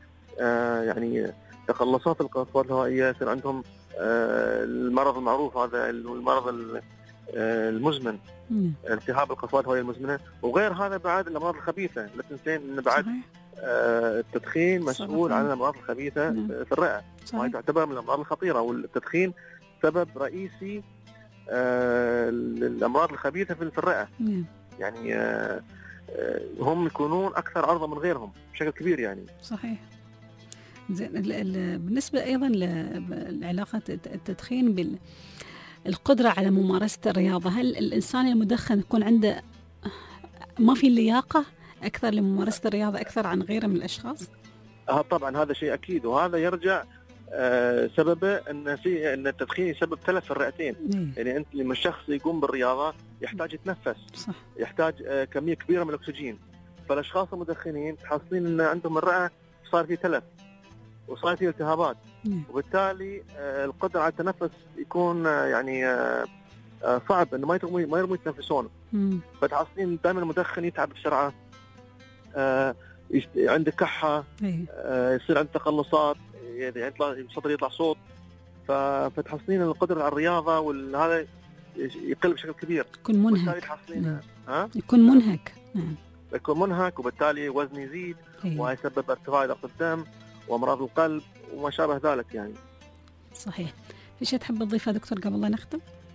يعني تقلصات في القصبات الهوائيه، يصير عندهم المرض المعروف هذا المرض المزمن، التهاب القصبات الهوائيه المزمنه. وغير هذا بعد الامراض الخبيثه، لا تنسين ان بعد آه التدخين مسؤول عن الامراض الخبيثه مم. في الرئه، وهي تعتبر من الامراض الخطيره، والتدخين سبب رئيسي آه للامراض الخبيثه في الرئه. مم. يعني آه هم يكونون اكثر عرضه من غيرهم بشكل كبير يعني. صحيح. زين، بالنسبه ايضا لعلاقه التدخين بال القدرة على ممارسة الرياضة، هل الإنسان المدخن يكون عنده ما في اللياقة أكثر لممارسة الرياضة أكثر عن غيره من الأشخاص؟ آه طبعا هذا شيء أكيد، وهذا يرجع آه سببه أن في أن التدخين يسبب تلف في الرئتين. مم. يعني أنت لما الشخص يقوم بالرياضة يحتاج يتنفس، صح. يحتاج آه كمية كبيرة من الأكسجين. فالأشخاص المدخنين تحصلين أن عندهم الرئة صار فيه تلف وصار فيه التهابات، مم. وبالتالي آه القدرة على التنفس يكون آه يعني آه آه صعب، انه ما يرموا ما يرموا يتنفسون. فتحصلين دائما المدخن يتعب بسرعه، آه عنده كحه، آه يصير عنده تقلصات، يعني يطلع الصدر يطلع صوت. فتحصلين القدره على الرياضه وهذا يقل بشكل كبير، يكون منهك. ها يكون منهك نعم يكون منهك، وبالتالي وزن يزيد، ويسبب ارتفاع ضغط الدم وامراض القلب وما شابه ذلك يعني. صحيح. في شيء تحب تضيفه دكتور قبل لا نختم؟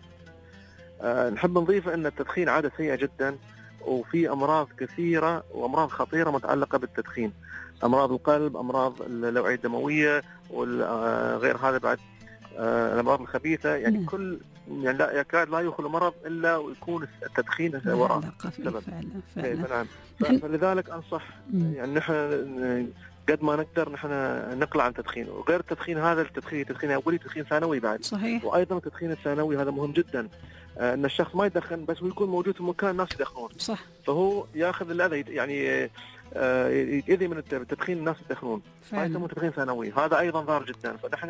أه نحب نضيف أن التدخين عادة سيئة جدا، وفي أمراض كثيرة وأمراض خطيرة متعلقة بالتدخين، أمراض القلب، أمراض الأوعية الدموية، وغير هذا بعد أه الأمراض الخبيثة. يعني م. كل يعني لا يكاد لا يخلو مرض إلا ويكون التدخين وراء سبب. فعلا. فلذلك أنصح م. يعني نحن قد ما نقدر نحن نقلع عن التدخين. وغير التدخين هذا التدخين تدخين أولي، تدخين ثانوي بعد. صحيح. وأيضا التدخين الثانوي هذا مهم جدا، آه أن الشخص ما يدخن بس ويكون موجود في مكان الناس يدخنون. صح. فهو يأخذ الأذى، يعني آه يأذي من التدخين الناس يدخنون، فيسموه تدخين ثانوي. هذا أيضا ضار جدا. فنحن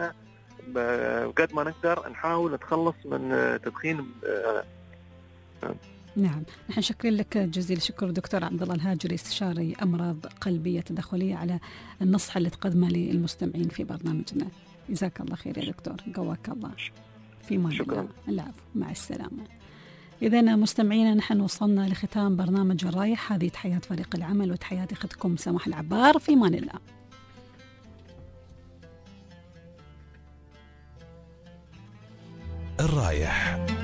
قد ما نقدر نحاول نتخلص من تدخين. آه آه نعم، نحن شكرا لك جزيل الشكر دكتور عبد الله الهاجري، استشاري أمراض قلبية تداخلية، على النصح اللي تقدمه للمستمعين في برنامجنا. جزاك الله خير يا دكتور، قواك الله. في مان الله. العفو، مع السلامة. إذا مستمعينا نحن وصلنا لختام برنامج الرايح. هذه تحيات فريق العمل وتحيات أختكم سماح العبار. في مان الله. الرايح.